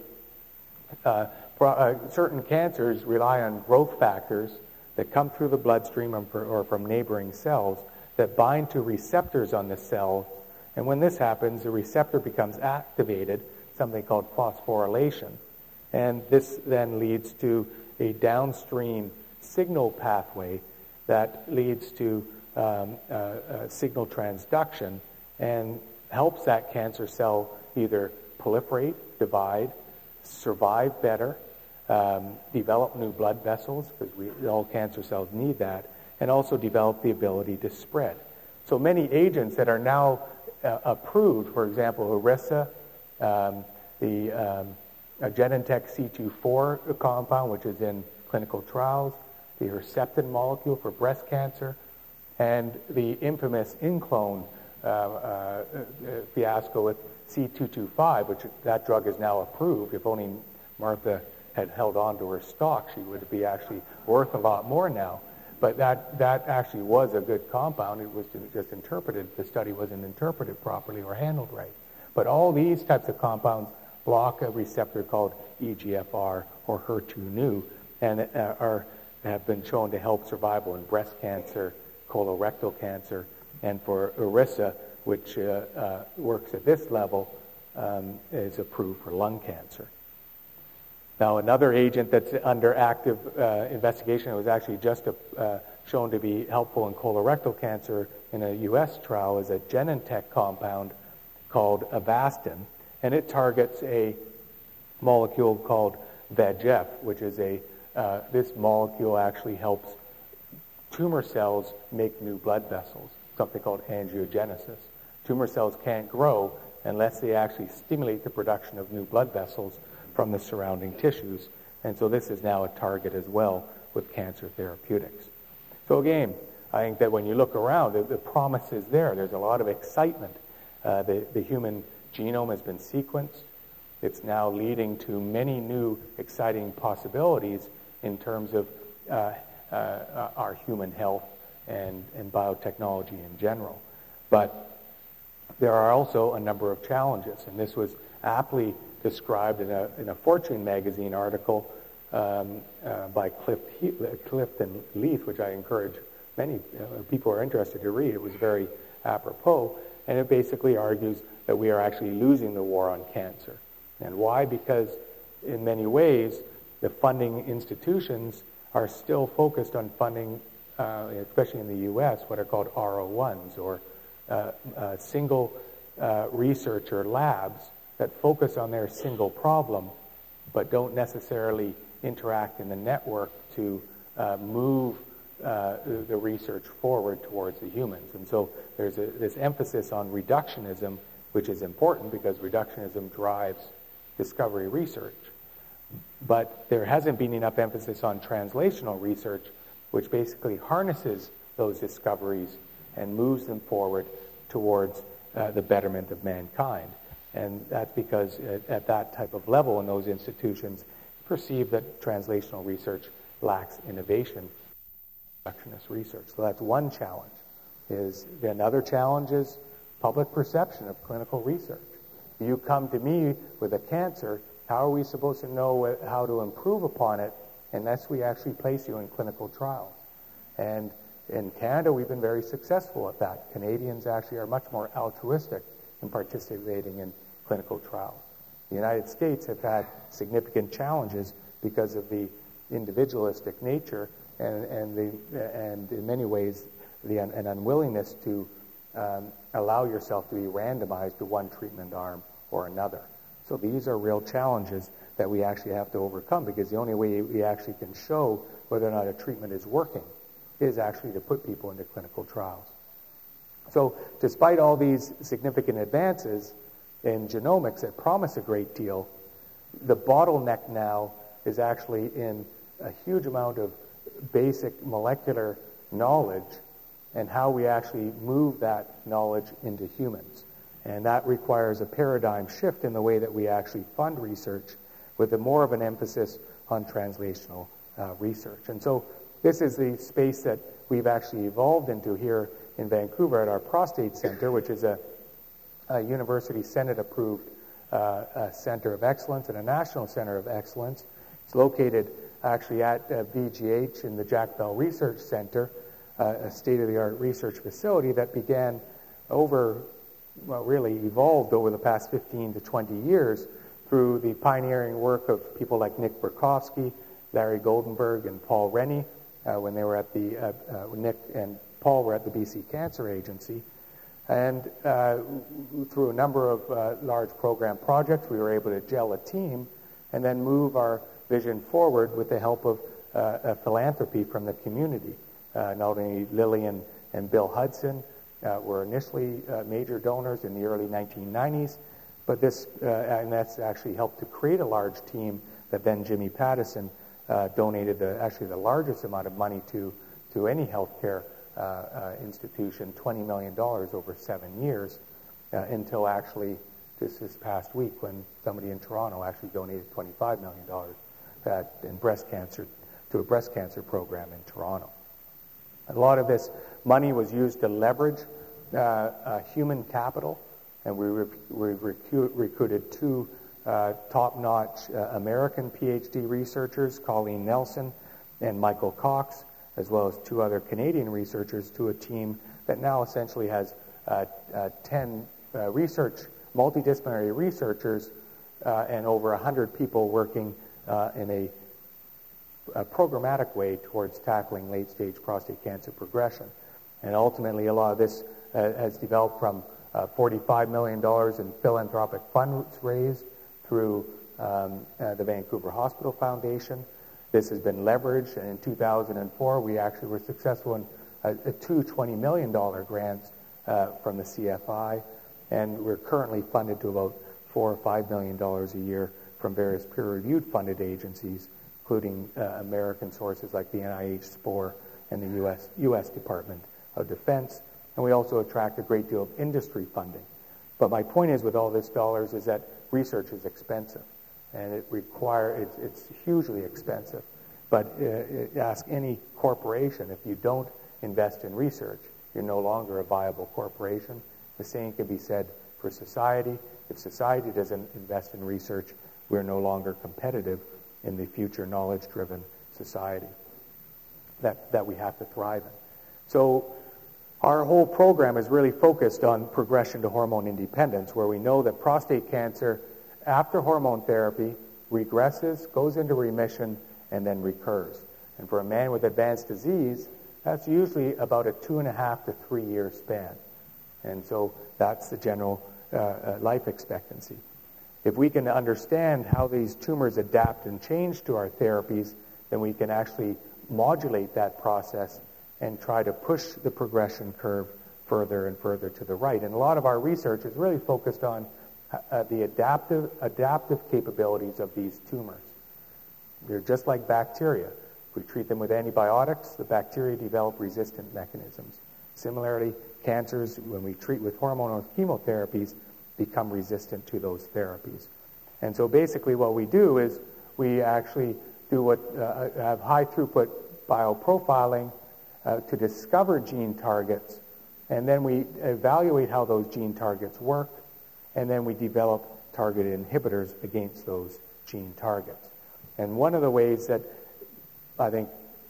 certain cancers rely on growth factors that come through the bloodstream or from neighboring cells that bind to receptors on the cell. And when this happens, the receptor becomes activated, something called phosphorylation. And this then leads to a downstream signal pathway that leads to signal transduction and helps that cancer cell either proliferate, divide, survive better, develop new blood vessels, because all cancer cells need that, and also develop the ability to spread. So many agents that are now approved, for example, Iressa, the Genentech C24 compound, which is in clinical trials, the Herceptin molecule for breast cancer, and the infamous Inclone fiasco with C225, which that drug is now approved. If only Martha had held on to her stock, she would be actually worth a lot more now. But that actually was a good compound. It was just interpreted. The study wasn't interpreted properly or handled right. But all these types of compounds block a receptor called EGFR or HER2/neu, and have been shown to help survival in breast cancer, colorectal cancer, and for Iressa, which works at this level, is approved for lung cancer. Now, another agent that's under active investigation, it was actually just shown to be helpful in colorectal cancer in a U.S. trial, is a Genentech compound called Avastin, and it targets a molecule called VEGF, which is this molecule actually helps tumor cells make new blood vessels, something called angiogenesis. Tumor cells can't grow unless they actually stimulate the production of new blood vessels from the surrounding tissues. And so this is now a target as well with cancer therapeutics. So again, I think that when you look around, the promise is there. There's a lot of excitement. The human genome has been sequenced. It's now leading to many new exciting possibilities in terms of our human health and biotechnology in general. But there are also a number of challenges, and this was aptly described in a Fortune magazine article by Clifton Leith, which I encourage many people who are interested to read. It was very apropos, and it basically argues that we are actually losing the war on cancer. And why? Because in many ways, the funding institutions are still focused on funding, especially in the U.S., what are called R01s, or single researcher labs that focus on their single problem, but don't necessarily interact in the network to move the research forward towards the humans. And so there's this emphasis on reductionism, which is important because reductionism drives discovery research. But there hasn't been enough emphasis on translational research, which basically harnesses those discoveries and moves them forward towards the betterment of mankind. And that's because at that type of level in those institutions, perceive that translational research lacks innovation, reductionist research. So that's one challenge. Another challenge is public perception of clinical research. You come to me with a cancer, how are we supposed to know how to improve upon it unless we actually place you in clinical trials? And in Canada, we've been very successful at that. Canadians actually are much more altruistic in participating in clinical trials. The United States have had significant challenges because of the individualistic nature and in many ways an unwillingness to allow yourself to be randomized to one treatment arm or another. So these are real challenges that we actually have to overcome, because the only way we actually can show whether or not a treatment is working is actually to put people into clinical trials. So despite all these significant advances in genomics that promise a great deal, the bottleneck now is actually in a huge amount of basic molecular knowledge and how we actually move that knowledge into humans. And that requires a paradigm shift in the way that we actually fund research, with more of an emphasis on translational research. And so this is the space that we've actually evolved into here in Vancouver at our Prostate Center, which is a University Senate-approved Center of Excellence and a National Center of Excellence. It's located actually at VGH in the Jack Bell Research Center, a state-of-the-art research facility that began really evolved over the past 15 to 20 years through the pioneering work of people like Nick Berkowski, Larry Goldenberg, and Paul Rennie, when they were at Nick and Paul were at the BC Cancer Agency. And through a number of large program projects, we were able to gel a team and then move our vision forward with the help of philanthropy from the community. Not only Lillian and Bill Hudson were initially major donors in the early 1990s, but that's actually helped to create a large team that then Jimmy Pattison donated the largest amount of money to any healthcare institution, $20 million over 7 years, until actually just this past week when somebody in Toronto actually donated $25 million in breast cancer to a breast cancer program in Toronto. A lot of this money was used to leverage human capital, and we recruited 2 top-notch American PhD researchers, Colleen Nelson and Michael Cox, as well as 2 other Canadian researchers, to a team that now essentially has 10 multidisciplinary researchers and over 100 people working in a programmatic way towards tackling late-stage prostate cancer progression. And ultimately, a lot of this has developed from $45 million in philanthropic funds raised through the Vancouver Hospital Foundation. This has been leveraged, and in 2004, we actually were successful in 2 $20 million grants from the CFI, and we're currently funded to about $4 or $5 million a year from various peer-reviewed funded agencies, including American sources like the NIH, SPORE, and the U.S. Department of Defense. And we also attract a great deal of industry funding. But my point is, with all this dollars, is that research is expensive, and it's hugely expensive. But ask any corporation, if you don't invest in research, you're no longer a viable corporation. The same can be said for society. If society doesn't invest in research, we're no longer competitive in the future knowledge-driven society that we have to thrive in. So our whole program is really focused on progression to hormone independence, where we know that prostate cancer, after hormone therapy, regresses, goes into remission, and then recurs. And for a man with advanced disease, that's usually about a 2.5 to 3 year span. And so that's the general life expectancy. If we can understand how these tumors adapt and change to our therapies, then we can actually modulate that process and try to push the progression curve further and further to the right. And a lot of our research is really focused on the adaptive capabilities of these tumors. They're just like bacteria. If we treat them with antibiotics, the bacteria develop resistant mechanisms. Similarly, cancers, when we treat with hormonal chemotherapies, become resistant to those therapies. And so basically what we do is we actually have high throughput bioprofiling to discover gene targets, and then we evaluate how those gene targets work, and then we develop targeted inhibitors against those gene targets. And one of the ways that I think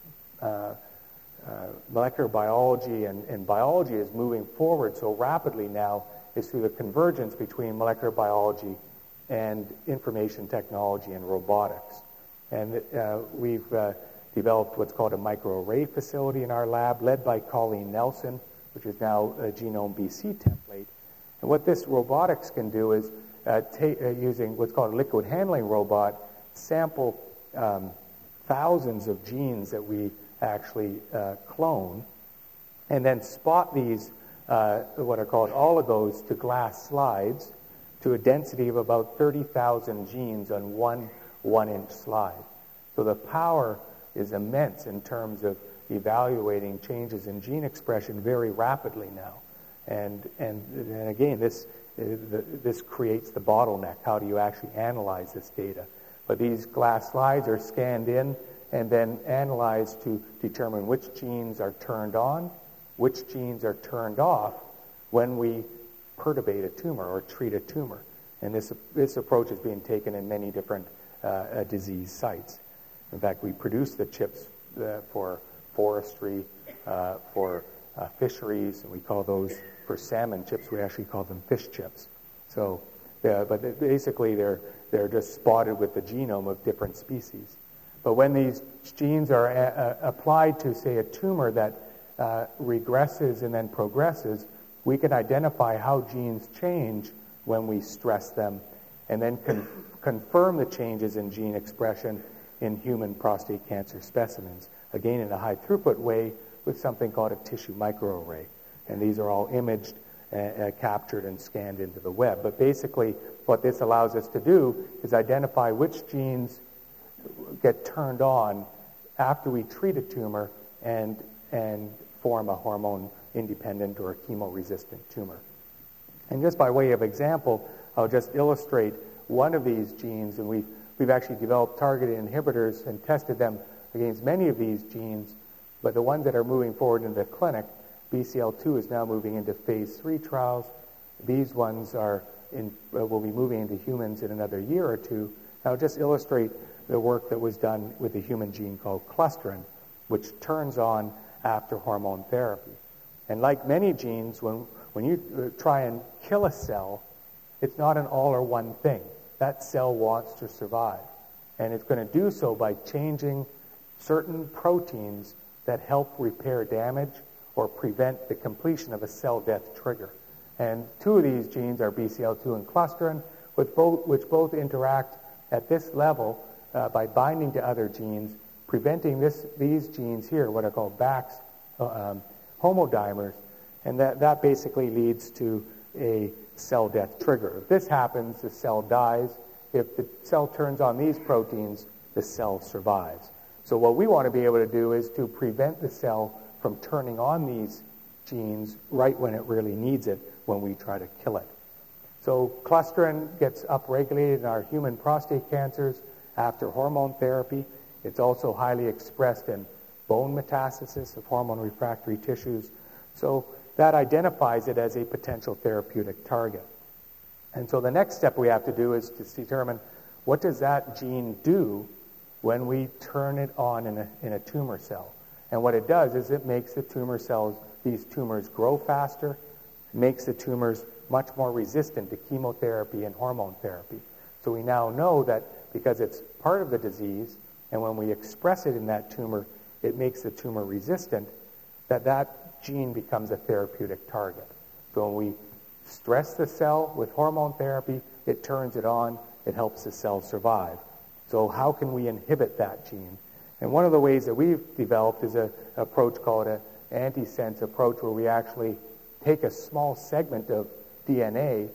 molecular biology and biology is moving forward so rapidly now is through the convergence between molecular biology and information technology and robotics. And we've developed what's called a microarray facility in our lab, led by Colleen Nelson, which is now a Genome BC template. And what this robotics can do is, using what's called a liquid handling robot, sample thousands of genes that we actually clone, and then spot these, what are called oligos, to glass slides to a density of about 30,000 genes on one 1-inch slide. So the power is immense in terms of evaluating changes in gene expression very rapidly now. And again, this creates the bottleneck. How do you actually analyze this data? But these glass slides are scanned in and then analyzed to determine which genes are turned on, which genes are turned off when we perturbate a tumor or treat a tumor. And this approach is being taken in many different disease sites. In fact, we produce the chips for forestry, for fisheries, and we call those, for salmon chips, we actually call them fish chips. So, but basically they're just spotted with the genome of different species. But when these genes are applied to, say, a tumor that regresses and then progresses, we can identify how genes change when we stress them, and then confirm the changes in gene expression in human prostate cancer specimens, again in a high throughput way with something called a tissue microarray. And these are all imaged, captured, and scanned into the web. But basically, what this allows us to do is identify which genes get turned on after we treat a tumor and form a hormone-independent or a chemo-resistant tumor. And just by way of example, I'll just illustrate one of these genes, and we've actually developed targeted inhibitors and tested them against many of these genes, but the ones that are moving forward into the clinic, BCL2 is now moving into phase 3 trials. These ones will be moving into humans in another year or two. I'll just illustrate the work that was done with a human gene called clusterin, which turns on after hormone therapy. And like many genes, when you try and kill a cell, it's not an all or one thing. That cell wants to survive. And it's going to do so by changing certain proteins that help repair damage or prevent the completion of a cell death trigger. And two of these genes are BCL2 and clusterin, which both interact at this level by binding to other genes, preventing these genes here, what are called Bax homodimers, and that basically leads to a cell death trigger. If this happens, the cell dies. If the cell turns on these proteins, the cell survives. So what we want to be able to do is to prevent the cell from turning on these genes right when it really needs it when we try to kill it. So clusterin gets upregulated in our human prostate cancers after hormone therapy. It's also highly expressed in bone metastasis of hormone refractory tissues. So that identifies it as a potential therapeutic target. And so the next step we have to do is to determine what does that gene do when we turn it on in a tumor cell. And what it does is it makes the tumor cells, these tumors grow faster, makes the tumors much more resistant to chemotherapy and hormone therapy. So we now know that because it's part of the disease, and when we express it in that tumor, it makes the tumor resistant, that gene becomes a therapeutic target. So when we stress the cell with hormone therapy, it turns it on, it helps the cell survive. So how can we inhibit that gene? And one of the ways that we've developed is an approach called an antisense approach, where we actually take a small segment of DNA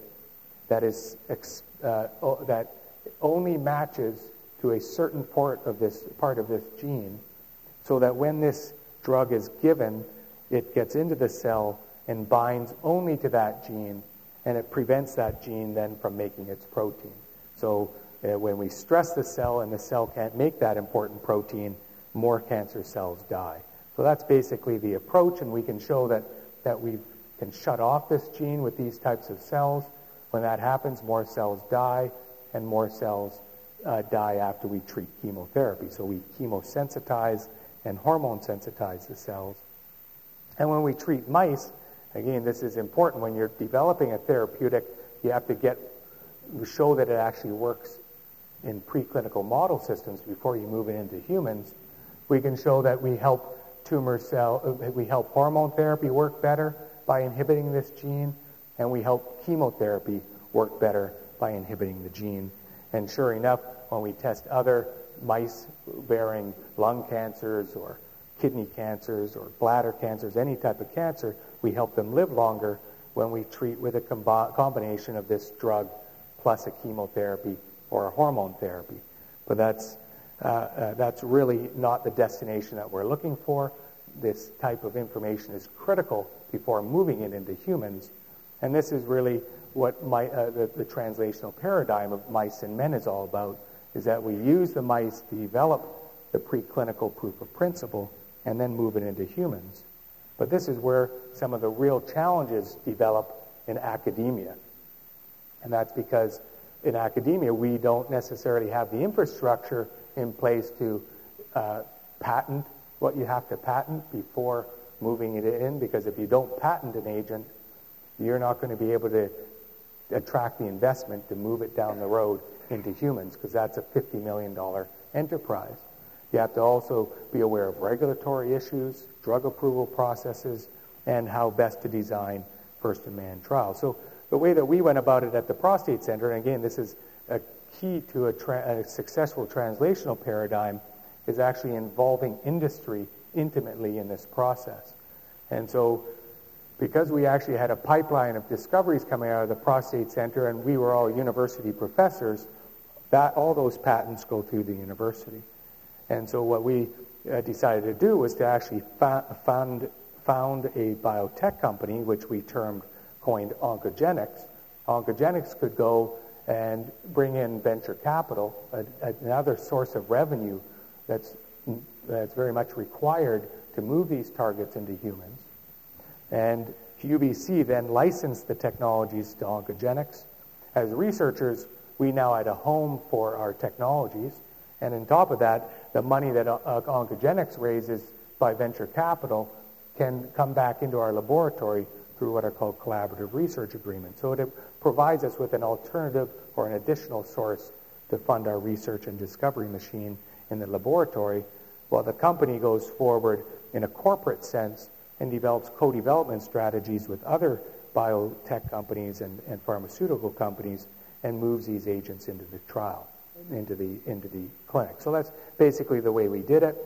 that only matches to a certain part of this gene, so that when this drug is given, it gets into the cell and binds only to that gene, and it prevents that gene then from making its protein. So when we stress the cell and the cell can't make that important protein, more cancer cells die. So that's basically the approach, and we can show that we can shut off this gene with these types of cells. When that happens, more cells die, and more cells die after we treat chemotherapy. So we chemosensitize and hormone sensitize the cells. And when we treat mice, again, this is important. When you're developing a therapeutic, you have to show that it actually works in preclinical model systems before you move it into humans. We can show that we help hormone therapy work better by inhibiting this gene, and we help chemotherapy work better by inhibiting the gene. And sure enough, when we test other mice bearing lung cancers or kidney cancers or bladder cancers, any type of cancer, we help them live longer when we treat with a combination of this drug plus a chemotherapy or a hormone therapy. But that's really not the destination that we're looking for. This type of information is critical before moving it into humans. And this is really what the translational paradigm of mice and men is all about, is that we use the mice to develop the preclinical proof of principle and then move it into humans. But this is where some of the real challenges develop in academia. And that's because in academia, we don't necessarily have the infrastructure in place to patent what you have to patent before moving it in, because if you don't patent an agent, you're not going to be able to attract the investment to move it down the road into humans, because that's a $50 million enterprise. You have to also be aware of regulatory issues, drug approval processes, and how best to design first-in-man trials. So the way that we went about it at the Prostate Center, and again, this is a key to a successful translational paradigm, is actually involving industry intimately in this process. And so because we actually had a pipeline of discoveries coming out of the prostate center, and we were all university professors, that all those patents go through the university. And so what we decided to do was to actually found a biotech company, which we coined Oncogenics. Oncogenics could go and bring in venture capital, another source of revenue that's very much required to move these targets into humans. And UBC then licensed the technologies to Oncogenics. As researchers, we now had a home for our technologies, and on top of that, the money that Oncogenics raises by venture capital can come back into our laboratory through what are called collaborative research agreements. So it provides us with an alternative or an additional source to fund our research and discovery machine in the laboratory, while the company goes forward in a corporate sense and develops co-development strategies with other biotech companies and pharmaceutical companies and moves these agents into the trial, into the clinic. So that's basically the way we did it.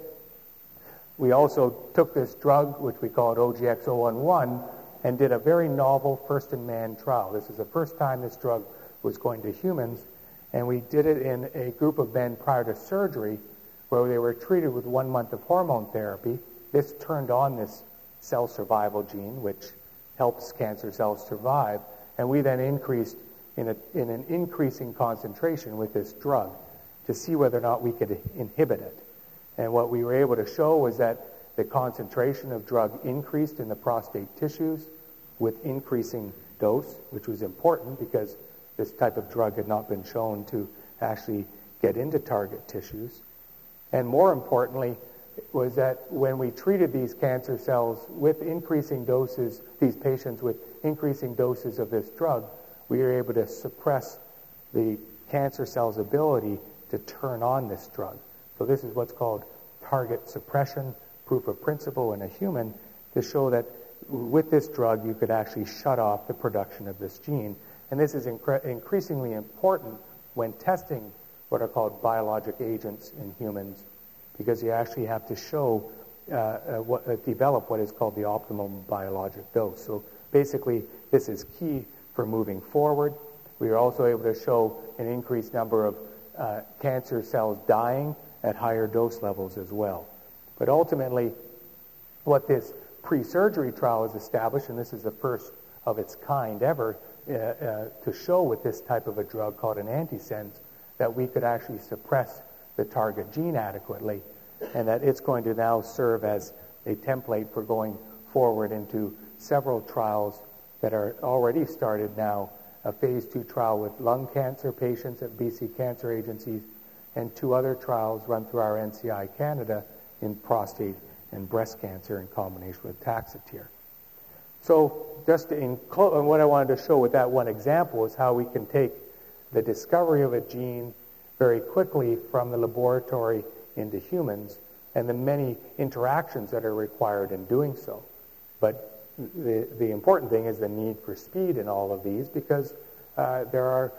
We also took this drug, which we called OGX-011, and did a very novel first-in-man trial. This is the first time this drug was going to humans, and we did it in a group of men prior to surgery where they were treated with 1 month of hormone therapy. This turned on this cell survival gene, which helps cancer cells survive, and we then increased in an increasing concentration with this drug to see whether or not we could inhibit it. And what we were able to show was that the concentration of drug increased in the prostate tissues with increasing dose, which was important because this type of drug had not been shown to actually get into target tissues. And more importantly, was that when we treated these cancer cells with increasing doses, these patients with increasing doses of this drug, we were able to suppress the cancer cell's ability to turn on this drug. So this is what's called target suppression, proof of principle in a human, to show that with this drug you could actually shut off the production of this gene. And this is increasingly important when testing what are called biologic agents in humans, because you actually have to show, develop what is called the optimum biologic dose. So basically, this is key for moving forward. We are also able to show an increased number of cancer cells dying at higher dose levels as well. But ultimately, what this pre-surgery trial has established, and this is the first of its kind ever, to show with this type of a drug called an antisense, that we could actually suppress the target gene adequately, and that it's going to now serve as a template for going forward into several trials that are already started now, a phase 2 trial with lung cancer patients at BC Cancer Agencies, and 2 other trials run through our NCI Canada in prostate and breast cancer in combination with Taxotere. So just what I wanted to show with that one example is how we can take the discovery of a gene very quickly from the laboratory into humans and the many interactions that are required in doing so. But the important thing is the need for speed in all of these, because there are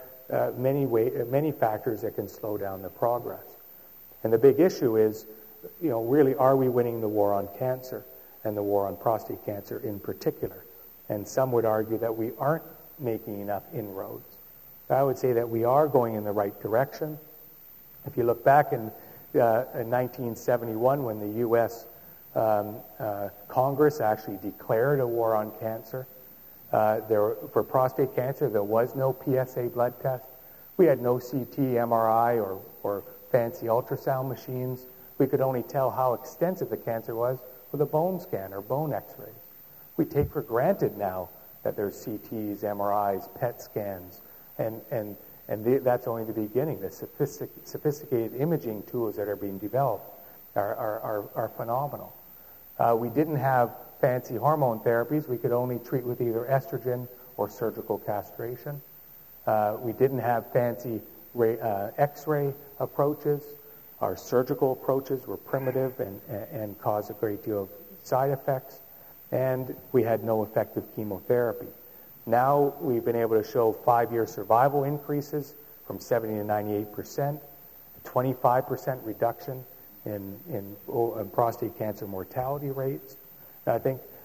many factors that can slow down the progress. And the big issue is, really, are we winning the war on cancer and the war on prostate cancer in particular? And some would argue that we aren't making enough inroads. I would say that we are going in the right direction. If you look back in 1971, when the U.S. Congress actually declared a war on cancer, for prostate cancer, there was no PSA blood test. We had no CT, MRI, or fancy ultrasound machines. We could only tell how extensive the cancer was with a bone scan or bone x-rays. We take for granted now that there's CTs, MRIs, PET scans, and that's only the beginning. The sophisticated imaging tools that are being developed are phenomenal. We didn't have fancy hormone therapies. We could only treat with either estrogen or surgical castration. We didn't have fancy X-ray approaches. Our surgical approaches were primitive and caused a great deal of side effects. And we had no effective chemotherapy. Now we've been able to show 5-year survival increases from 70 to 98%, a 25% reduction in prostate cancer mortality rates. And I think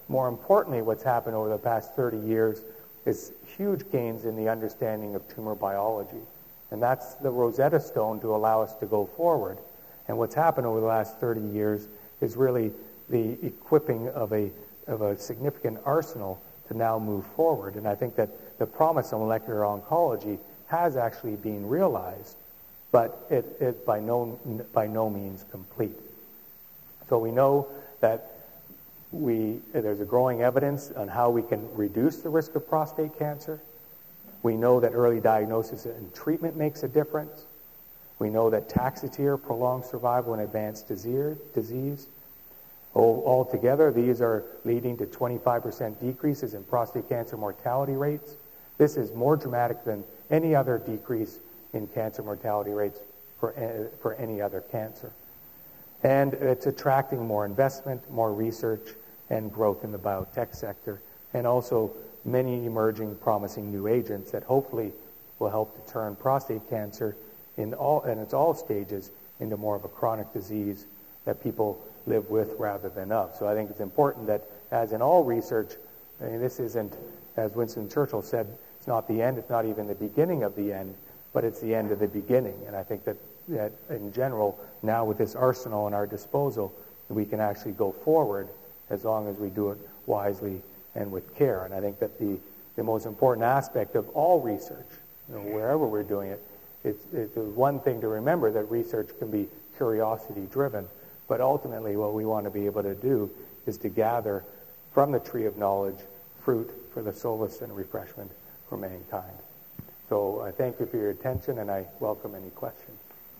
more importantly, what's happened over the past 30 years is huge gains in the understanding of tumor biology. And that's the Rosetta Stone to allow us to go forward. And what's happened over the last 30 years is really the equipping of a significant arsenal to now move forward. And I think that the promise of molecular oncology has actually been realized, but it by no means complete. So we know that there's a growing evidence on how we can reduce the risk of prostate cancer. We know that early diagnosis and treatment makes a difference. We know that Taxotere prolongs survival in advanced disease. Altogether, these are leading to 25% decreases in prostate cancer mortality rates. This is more dramatic than any other decrease in cancer mortality rates for any other cancer. And it's attracting more investment, more research, and growth in the biotech sector, and also many emerging promising new agents that hopefully will help to turn prostate cancer in its all stages into more of a chronic disease that people live with rather than of. So I think it's important that, as in all research, this isn't, as Winston Churchill said, it's not the end, it's not even the beginning of the end, but it's the end of the beginning. And I think that in general, now with this arsenal in our disposal, we can actually go forward as long as we do it wisely and with care. And I think that the most important aspect of all research, wherever we're doing it, it's one thing to remember that research can be curiosity-driven, but ultimately what we want to be able to do is to gather from the tree of knowledge fruit for the solace and refreshment for mankind. So I thank you for your attention, and I welcome any questions.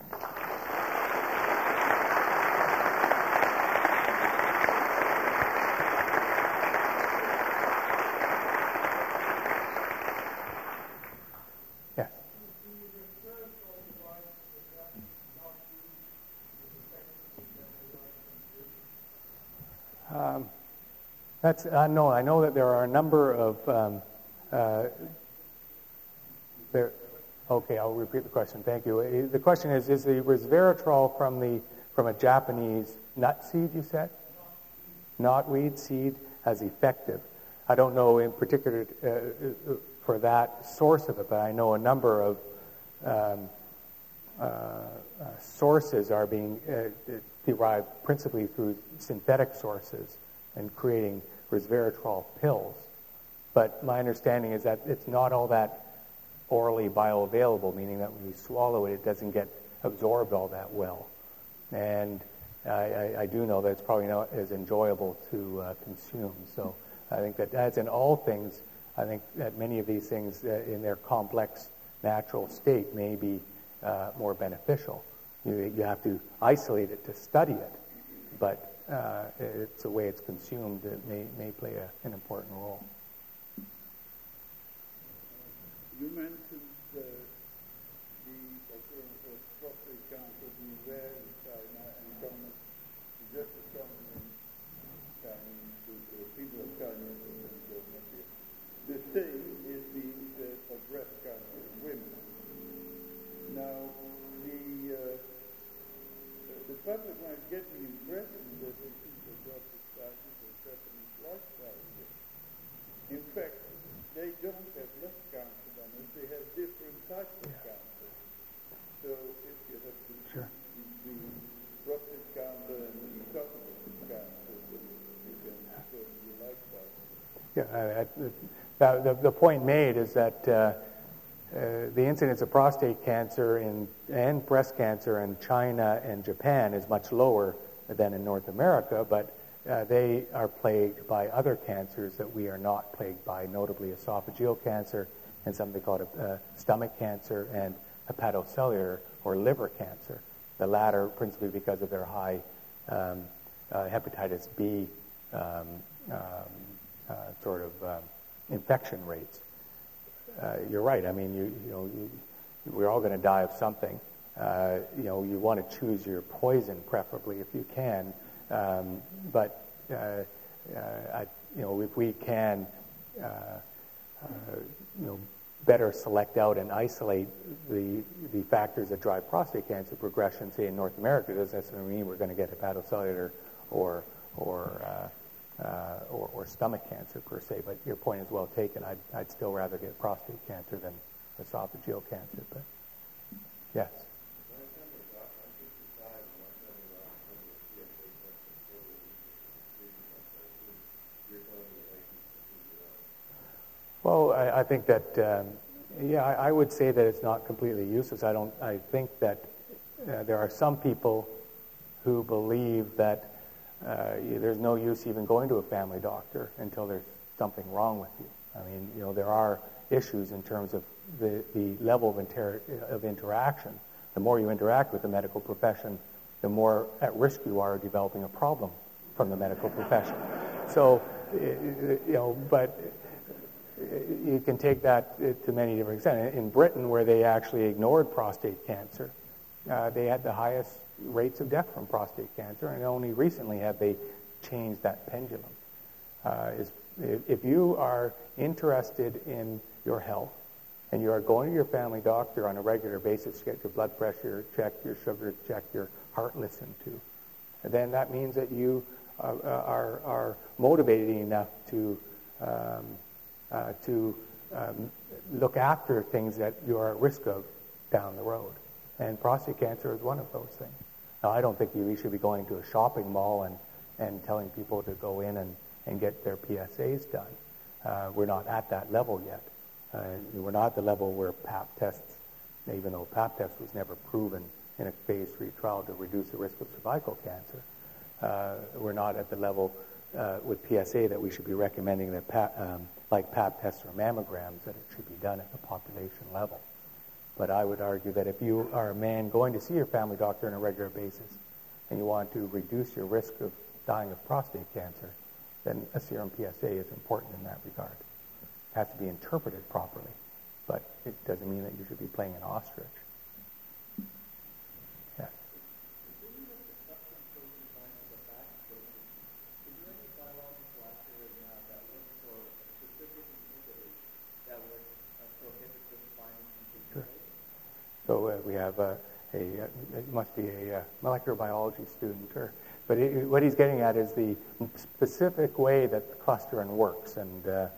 Yes. No. I know that there are a number of Okay, I'll repeat the question. Thank you. The question is the resveratrol from a Japanese nut seed, you said? Knotweed seed as effective. I don't know in particular for that source of it, but I know a number of sources are being derived principally through synthetic sources and creating resveratrol pills. But my understanding is that it's not all that orally bioavailable, meaning that when you swallow it, it doesn't get absorbed all that well. And I do know that it's probably not as enjoyable to consume. So I think that, as in all things, I think that many of these things in their complex natural state may be more beneficial. You have to isolate it to study it, but it's the way it's consumed that may play an important role. You mentioned the occurrence of prostate cancer being rare in China and common, just as common in Chinese, people of Chinese and the same is being said of breast cancer in women. Now, the public might get the impression that they think that prostate cancer is a Japanese lifestyle. In fact, they don't have breast cancer. They have different types of cancer. So if you have to the prostate cancer and the esophagus cancer, you can determine your lifestyle. Yeah, the point made is that the incidence of prostate cancer and breast cancer in China and Japan is much lower than in North America, but they are plagued by other cancers that we are not plagued by, notably esophageal cancer and something called stomach cancer and hepatocellular or liver cancer. The latter principally because of their high hepatitis B infection rates. You're right. I mean, we're all going to die of something. You want to choose your poison, preferably if you can. But if we can, better select out and isolate the factors that drive prostate cancer progression, say in North America, doesn't necessarily mean we're going to get hepatocellular or or stomach cancer per se. But your point is well taken. I'd still rather get prostate cancer than esophageal cancer. But yes. Well, I think that, I would say that it's not completely useless. I think that there are some people who believe that there's no use even going to a family doctor until there's something wrong with you. I mean, there are issues in terms of the level of interaction. The more you interact with the medical profession, the more at risk you are of developing a problem from the medical profession. So, but you can take that to many different extents. In Britain, where they actually ignored prostate cancer, they had the highest rates of death from prostate cancer, and only recently have they changed that pendulum. If you are interested in your health and you are going to your family doctor on a regular basis to get your blood pressure checked, your sugar checked, your heart listened to, then that means that you are motivated enough to look after things that you are at risk of down the road. And prostate cancer is one of those things. Now, I don't think you should be going to a shopping mall and telling people to go in and get their PSAs done. We're not at that level yet. We're not at the level where Pap tests, even though Pap test was never proven in a phase 3 trial to reduce the risk of cervical cancer. We're not at the level with PSA that we should be recommending that like Pap tests or mammograms, that it should be done at the population level. But I would argue that if you are a man going to see your family doctor on a regular basis and you want to reduce your risk of dying of prostate cancer, then a serum PSA is important in that regard. It has to be interpreted properly, but it doesn't mean that you should be playing an ostrich. Yeah. So we have it must be a molecular biology student, but what he's getting at is the specific way that clusterin works. And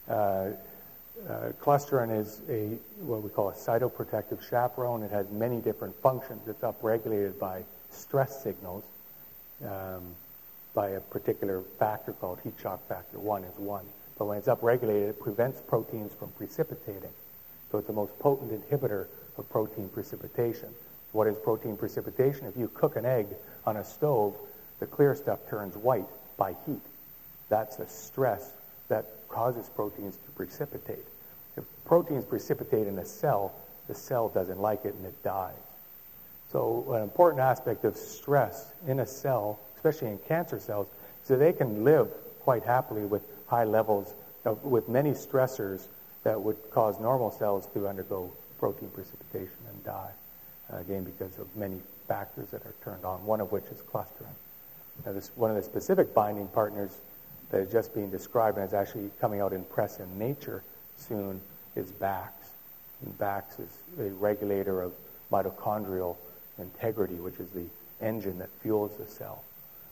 clusterin is what we call a cytoprotective chaperone. It has many different functions. It's upregulated by stress signals by a particular factor called heat shock factor 1 is 1. But when it's upregulated, it prevents proteins from precipitating. So it's the most potent inhibitor of protein precipitation. What is protein precipitation? If you cook an egg on a stove, the clear stuff turns white by heat. That's a stress that causes proteins to precipitate. If proteins precipitate in a cell, the cell doesn't like it and it dies. So an important aspect of stress in a cell, especially in cancer cells, is that they can live quite happily with high levels with many stressors that would cause normal cells to undergo protein precipitation and die, again, because of many factors that are turned on, one of which is clusterin. Now, one of the specific binding partners that is just being described and is actually coming out in press in Nature soon is BAX. And BAX is a regulator of mitochondrial integrity, which is the engine that fuels the cell.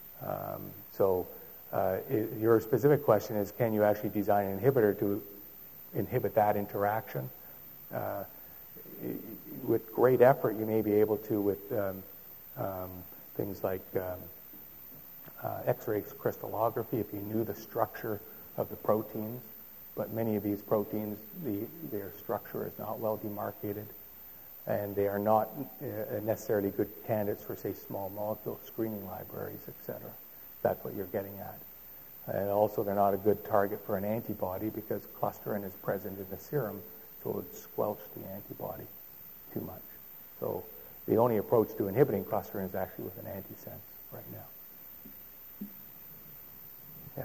Your specific question is, can you actually design an inhibitor to inhibit that interaction? With great effort, you may be able to with things like X-ray crystallography, if you knew the structure of the proteins. But many of these proteins, their structure is not well demarcated, and they are not necessarily good candidates for, say, small molecule screening libraries, etc. That's what you're getting at. And also, they're not a good target for an antibody because clusterin is present in the serum, so it would squelch the antibody too much. So the only approach to inhibiting clusterin is actually with an antisense right now. Yeah.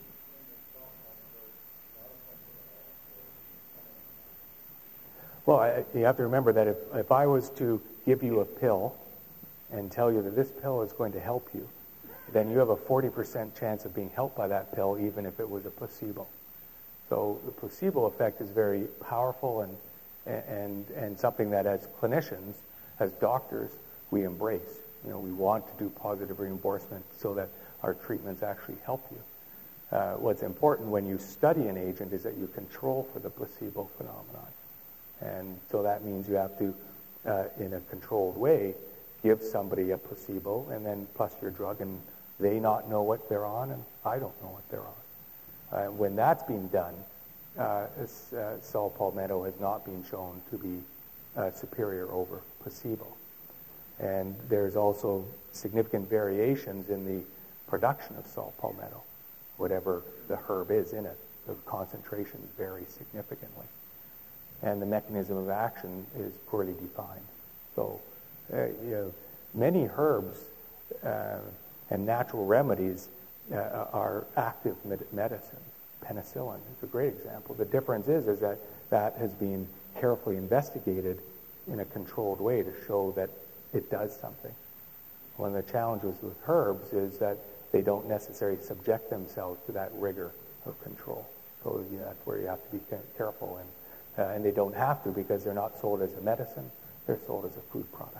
Well, you have to remember that if I was to give you a pill and tell you that this pill is going to help you, then you have a 40% chance of being helped by that pill, even if it was a placebo. So the placebo effect is very powerful and something that as clinicians, as doctors, we embrace. We want to do positive reinforcement so that our treatments actually help you. What's important when you study an agent is that you control for the placebo phenomenon. And so that means you have to, in a controlled way, give somebody a placebo and then plus your drug, and they not know what they're on, and I don't know what they're on. When that's been done, saw palmetto has not been shown to be superior over placebo. And there's also significant variations in the production of saw palmetto. Whatever the herb is in it, the concentrations vary significantly. And the mechanism of action is poorly defined. So, many herbs and natural remedies are active medicine. Penicillin is a great example. The difference is that that has been carefully investigated in a controlled way to show that it does something. One of the challenges with herbs is that they don't necessarily subject themselves to that rigor of control. So that's where you have to be careful. And they don't have to because they're not sold as a medicine. They're sold as a food product.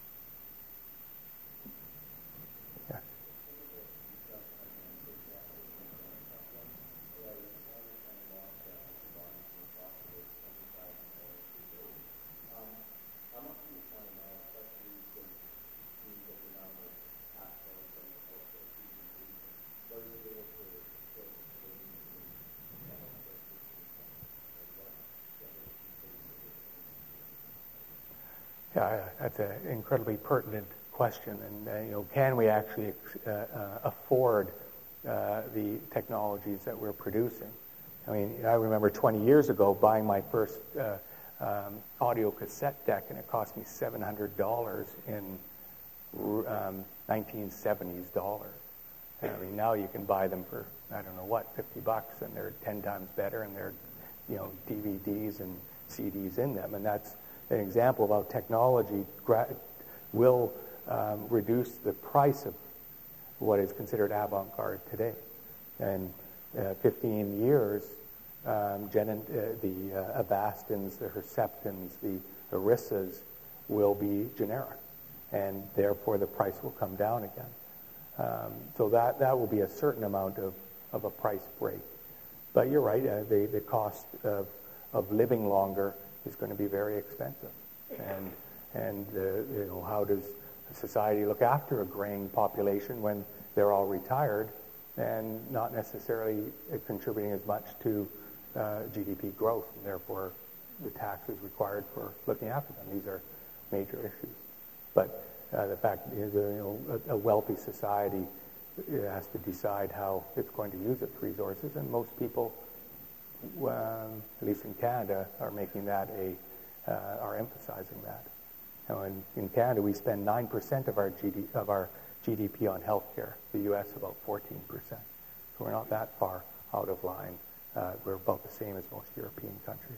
Yeah. Yeah, that's an incredibly pertinent question. And can we actually afford the technologies that we're producing? I mean, I remember 20 years ago buying my first audio cassette deck, and it cost me $700 in 1970s dollars. I mean, now you can buy them for I don't know what, $50, and they're 10 times better, and they're DVDs and CDs in them, and that's an example of how technology will reduce the price of what is considered avant-garde today. And 15 years, the Avastins, the Herceptins, the Erissas will be generic, and therefore the price will come down again. So that will be a certain amount of a price break. But you're right, the cost of living longer is going to be very expensive, and how does society look after a graying population when they're all retired and not necessarily contributing as much to GDP growth, and therefore the taxes required for looking after them? These are major issues. But the fact is, a wealthy society has to decide how it's going to use its resources, and most people, at least in Canada, are making that are emphasizing that. In Canada, we spend 9% of our GDP on healthcare. The U.S. about 14%. So we're not that far out of line. We're about the same as most European countries.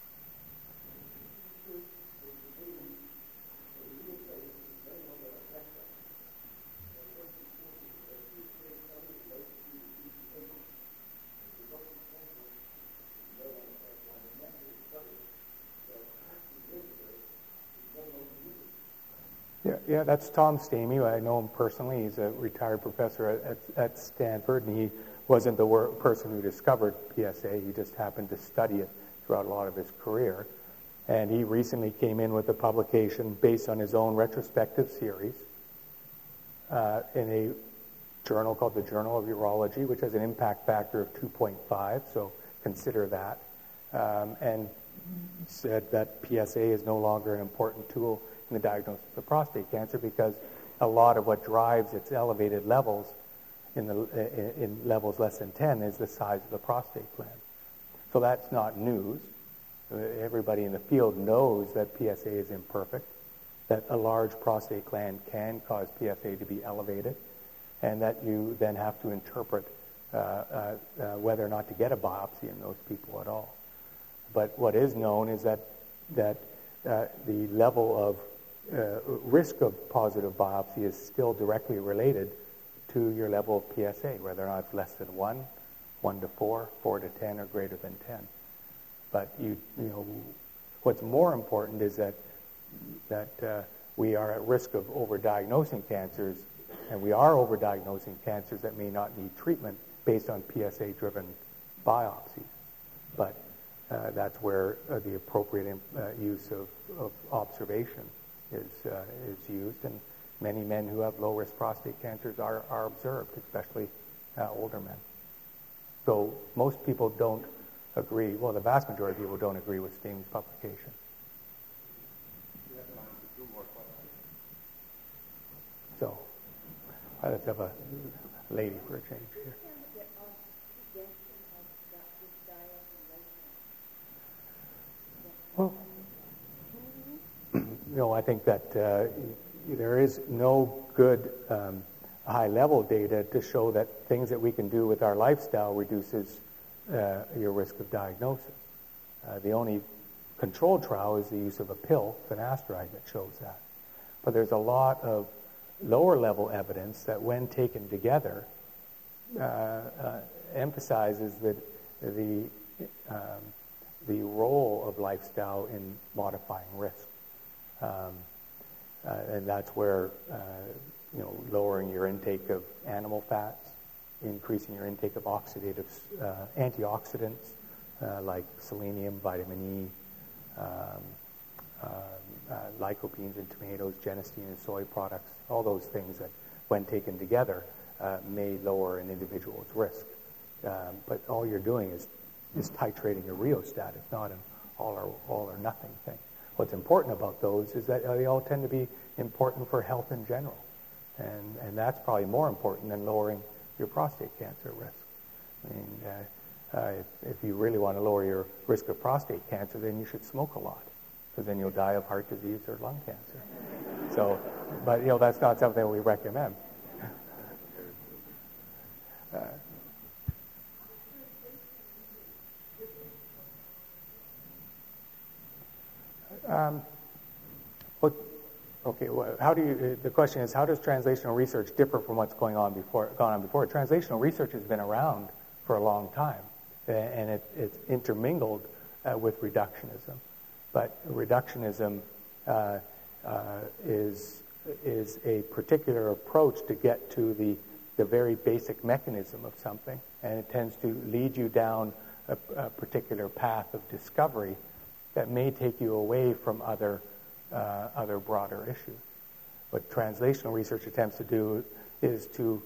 Yeah, that's Tom Stamey. I know him personally. He's a retired professor at Stanford, and he wasn't the person who discovered PSA. He just happened to study it throughout a lot of his career. And he recently came in with a publication based on his own retrospective series in a journal called the Journal of Urology, which has an impact factor of 2.5, so consider that. And said that PSA is no longer an important tool in the diagnosis of prostate cancer because a lot of what drives its elevated levels in levels less than 10 is the size of the prostate gland. So that's not news. Everybody in the field knows that PSA is imperfect, that a large prostate gland can cause PSA to be elevated, and that you then have to interpret whether or not to get a biopsy in those people at all. But what is known is that the level of risk of positive biopsy is still directly related to your level of PSA, whether or not it's less than 1, 1 to 4, 4 to 10, or greater than 10. But what's more important is that we are at risk of overdiagnosing cancers And we are overdiagnosing cancers that may not need treatment based on PSA-driven biopsies. But that's where the appropriate use of observation is used. And many men who have low-risk prostate cancers are observed, especially older men. So most people don't agree, well, the vast majority of people don't agree with Sting's publication. So, let's have a lady for a change here. Well, I think that there is no good high-level data to show that things that we can do with our lifestyle reduces your risk of diagnosis. The only controlled trial is the use of a pill, finasteride, that shows that. But there's a lot of lower-level evidence that, when taken together, emphasizes that the role of lifestyle in modifying risk. And that's where lowering your intake of animal fats, increasing your intake of oxidative antioxidants like selenium, vitamin E, lycopenes in tomatoes, genistein in soy products, all those things that, when taken together, may lower an individual's risk. But all you're doing is titrating your rheostat. It's not an all or nothing thing. What's important about those is that they all tend to be important for health in general. And that's probably more important than lowering your prostate cancer risk. I mean, if you really want to lower your risk of prostate cancer, then you should smoke a lot, because then you'll die of heart disease or lung cancer. So, but that's not something we recommend. The question is, how does translational research differ from what's gone on before? Translational research has been around for a long time, and it's intermingled with reductionism. But reductionism is a particular approach to get to the very basic mechanism of something, and it tends to lead you down a particular path of discovery that may take you away from other broader issues. What translational research attempts to do is to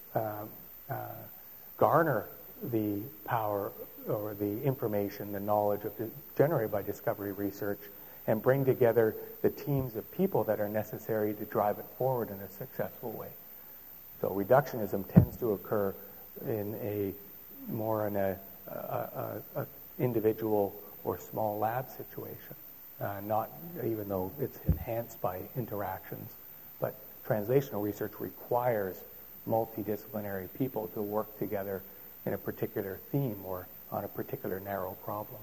garner the power or the information, the knowledge generated by discovery research, and bring together the teams of people that are necessary to drive it forward in a successful way. So reductionism tends to occur in more in a individual or small lab situation, not even though it's enhanced by interactions. But translational research requires multidisciplinary people to work together in a particular theme or on a particular narrow problem.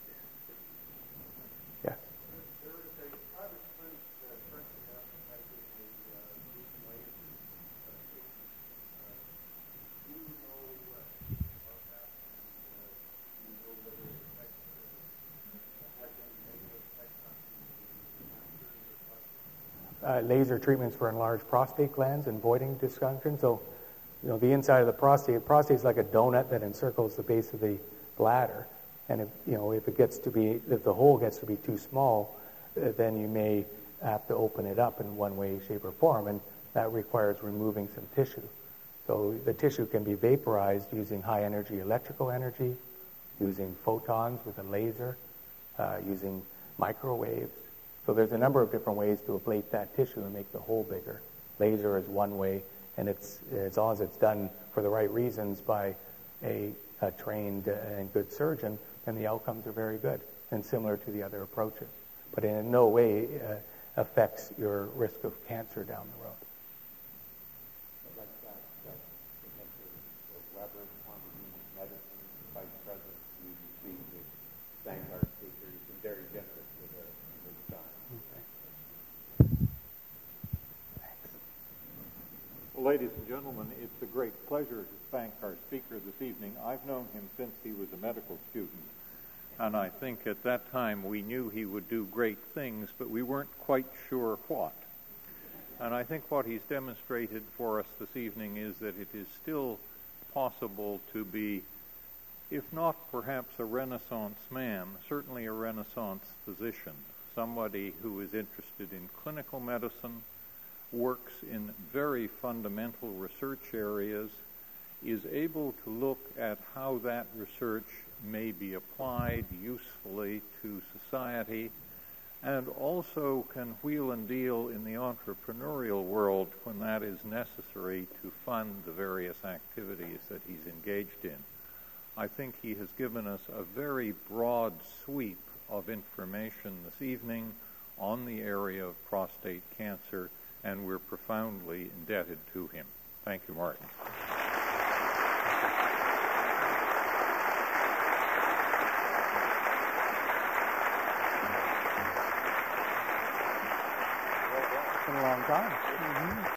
Yes? There is a private clinic currently advertising a recent laser treatment. Do you know about that? And do you know whether it affects has any negative effects on the cancer? Laser treatments for enlarged prostate glands and voiding dysfunction. So, the inside of the prostate is like a donut that encircles the base of the bladder. And if the hole gets to be too small, then you may have to open it up in one way, shape, or form, and that requires removing some tissue. So the tissue can be vaporized using high-energy electrical energy, using photons with a laser, using microwaves. So there's a number of different ways to ablate that tissue and make the hole bigger. Laser is one way, and as long as it's done for the right reasons by a trained and good surgeon, then the outcomes are very good and similar to the other approaches. But in no way affects your risk of cancer down the road. Weber, medicine, vice president, UBC, thank our speaker. He's been very generous with his time. Well, ladies and gentlemen, it's a great pleasure to thank our speaker this evening. I've known him since he was a medical student, and I think at that time we knew he would do great things, but we weren't quite sure what. And I think what he's demonstrated for us this evening is that it is still possible to be, if not perhaps a Renaissance man, certainly a Renaissance physician, somebody who is interested in clinical medicine, works in very fundamental research areas, is able to look at how that research may be applied usefully to society, and also can wheel and deal in the entrepreneurial world when that is necessary to fund the various activities that he's engaged in. I think he has given us a very broad sweep of information this evening on the area of prostate cancer, and we're profoundly indebted to him. Thank you, Martin. It's been a long time. Mm-hmm.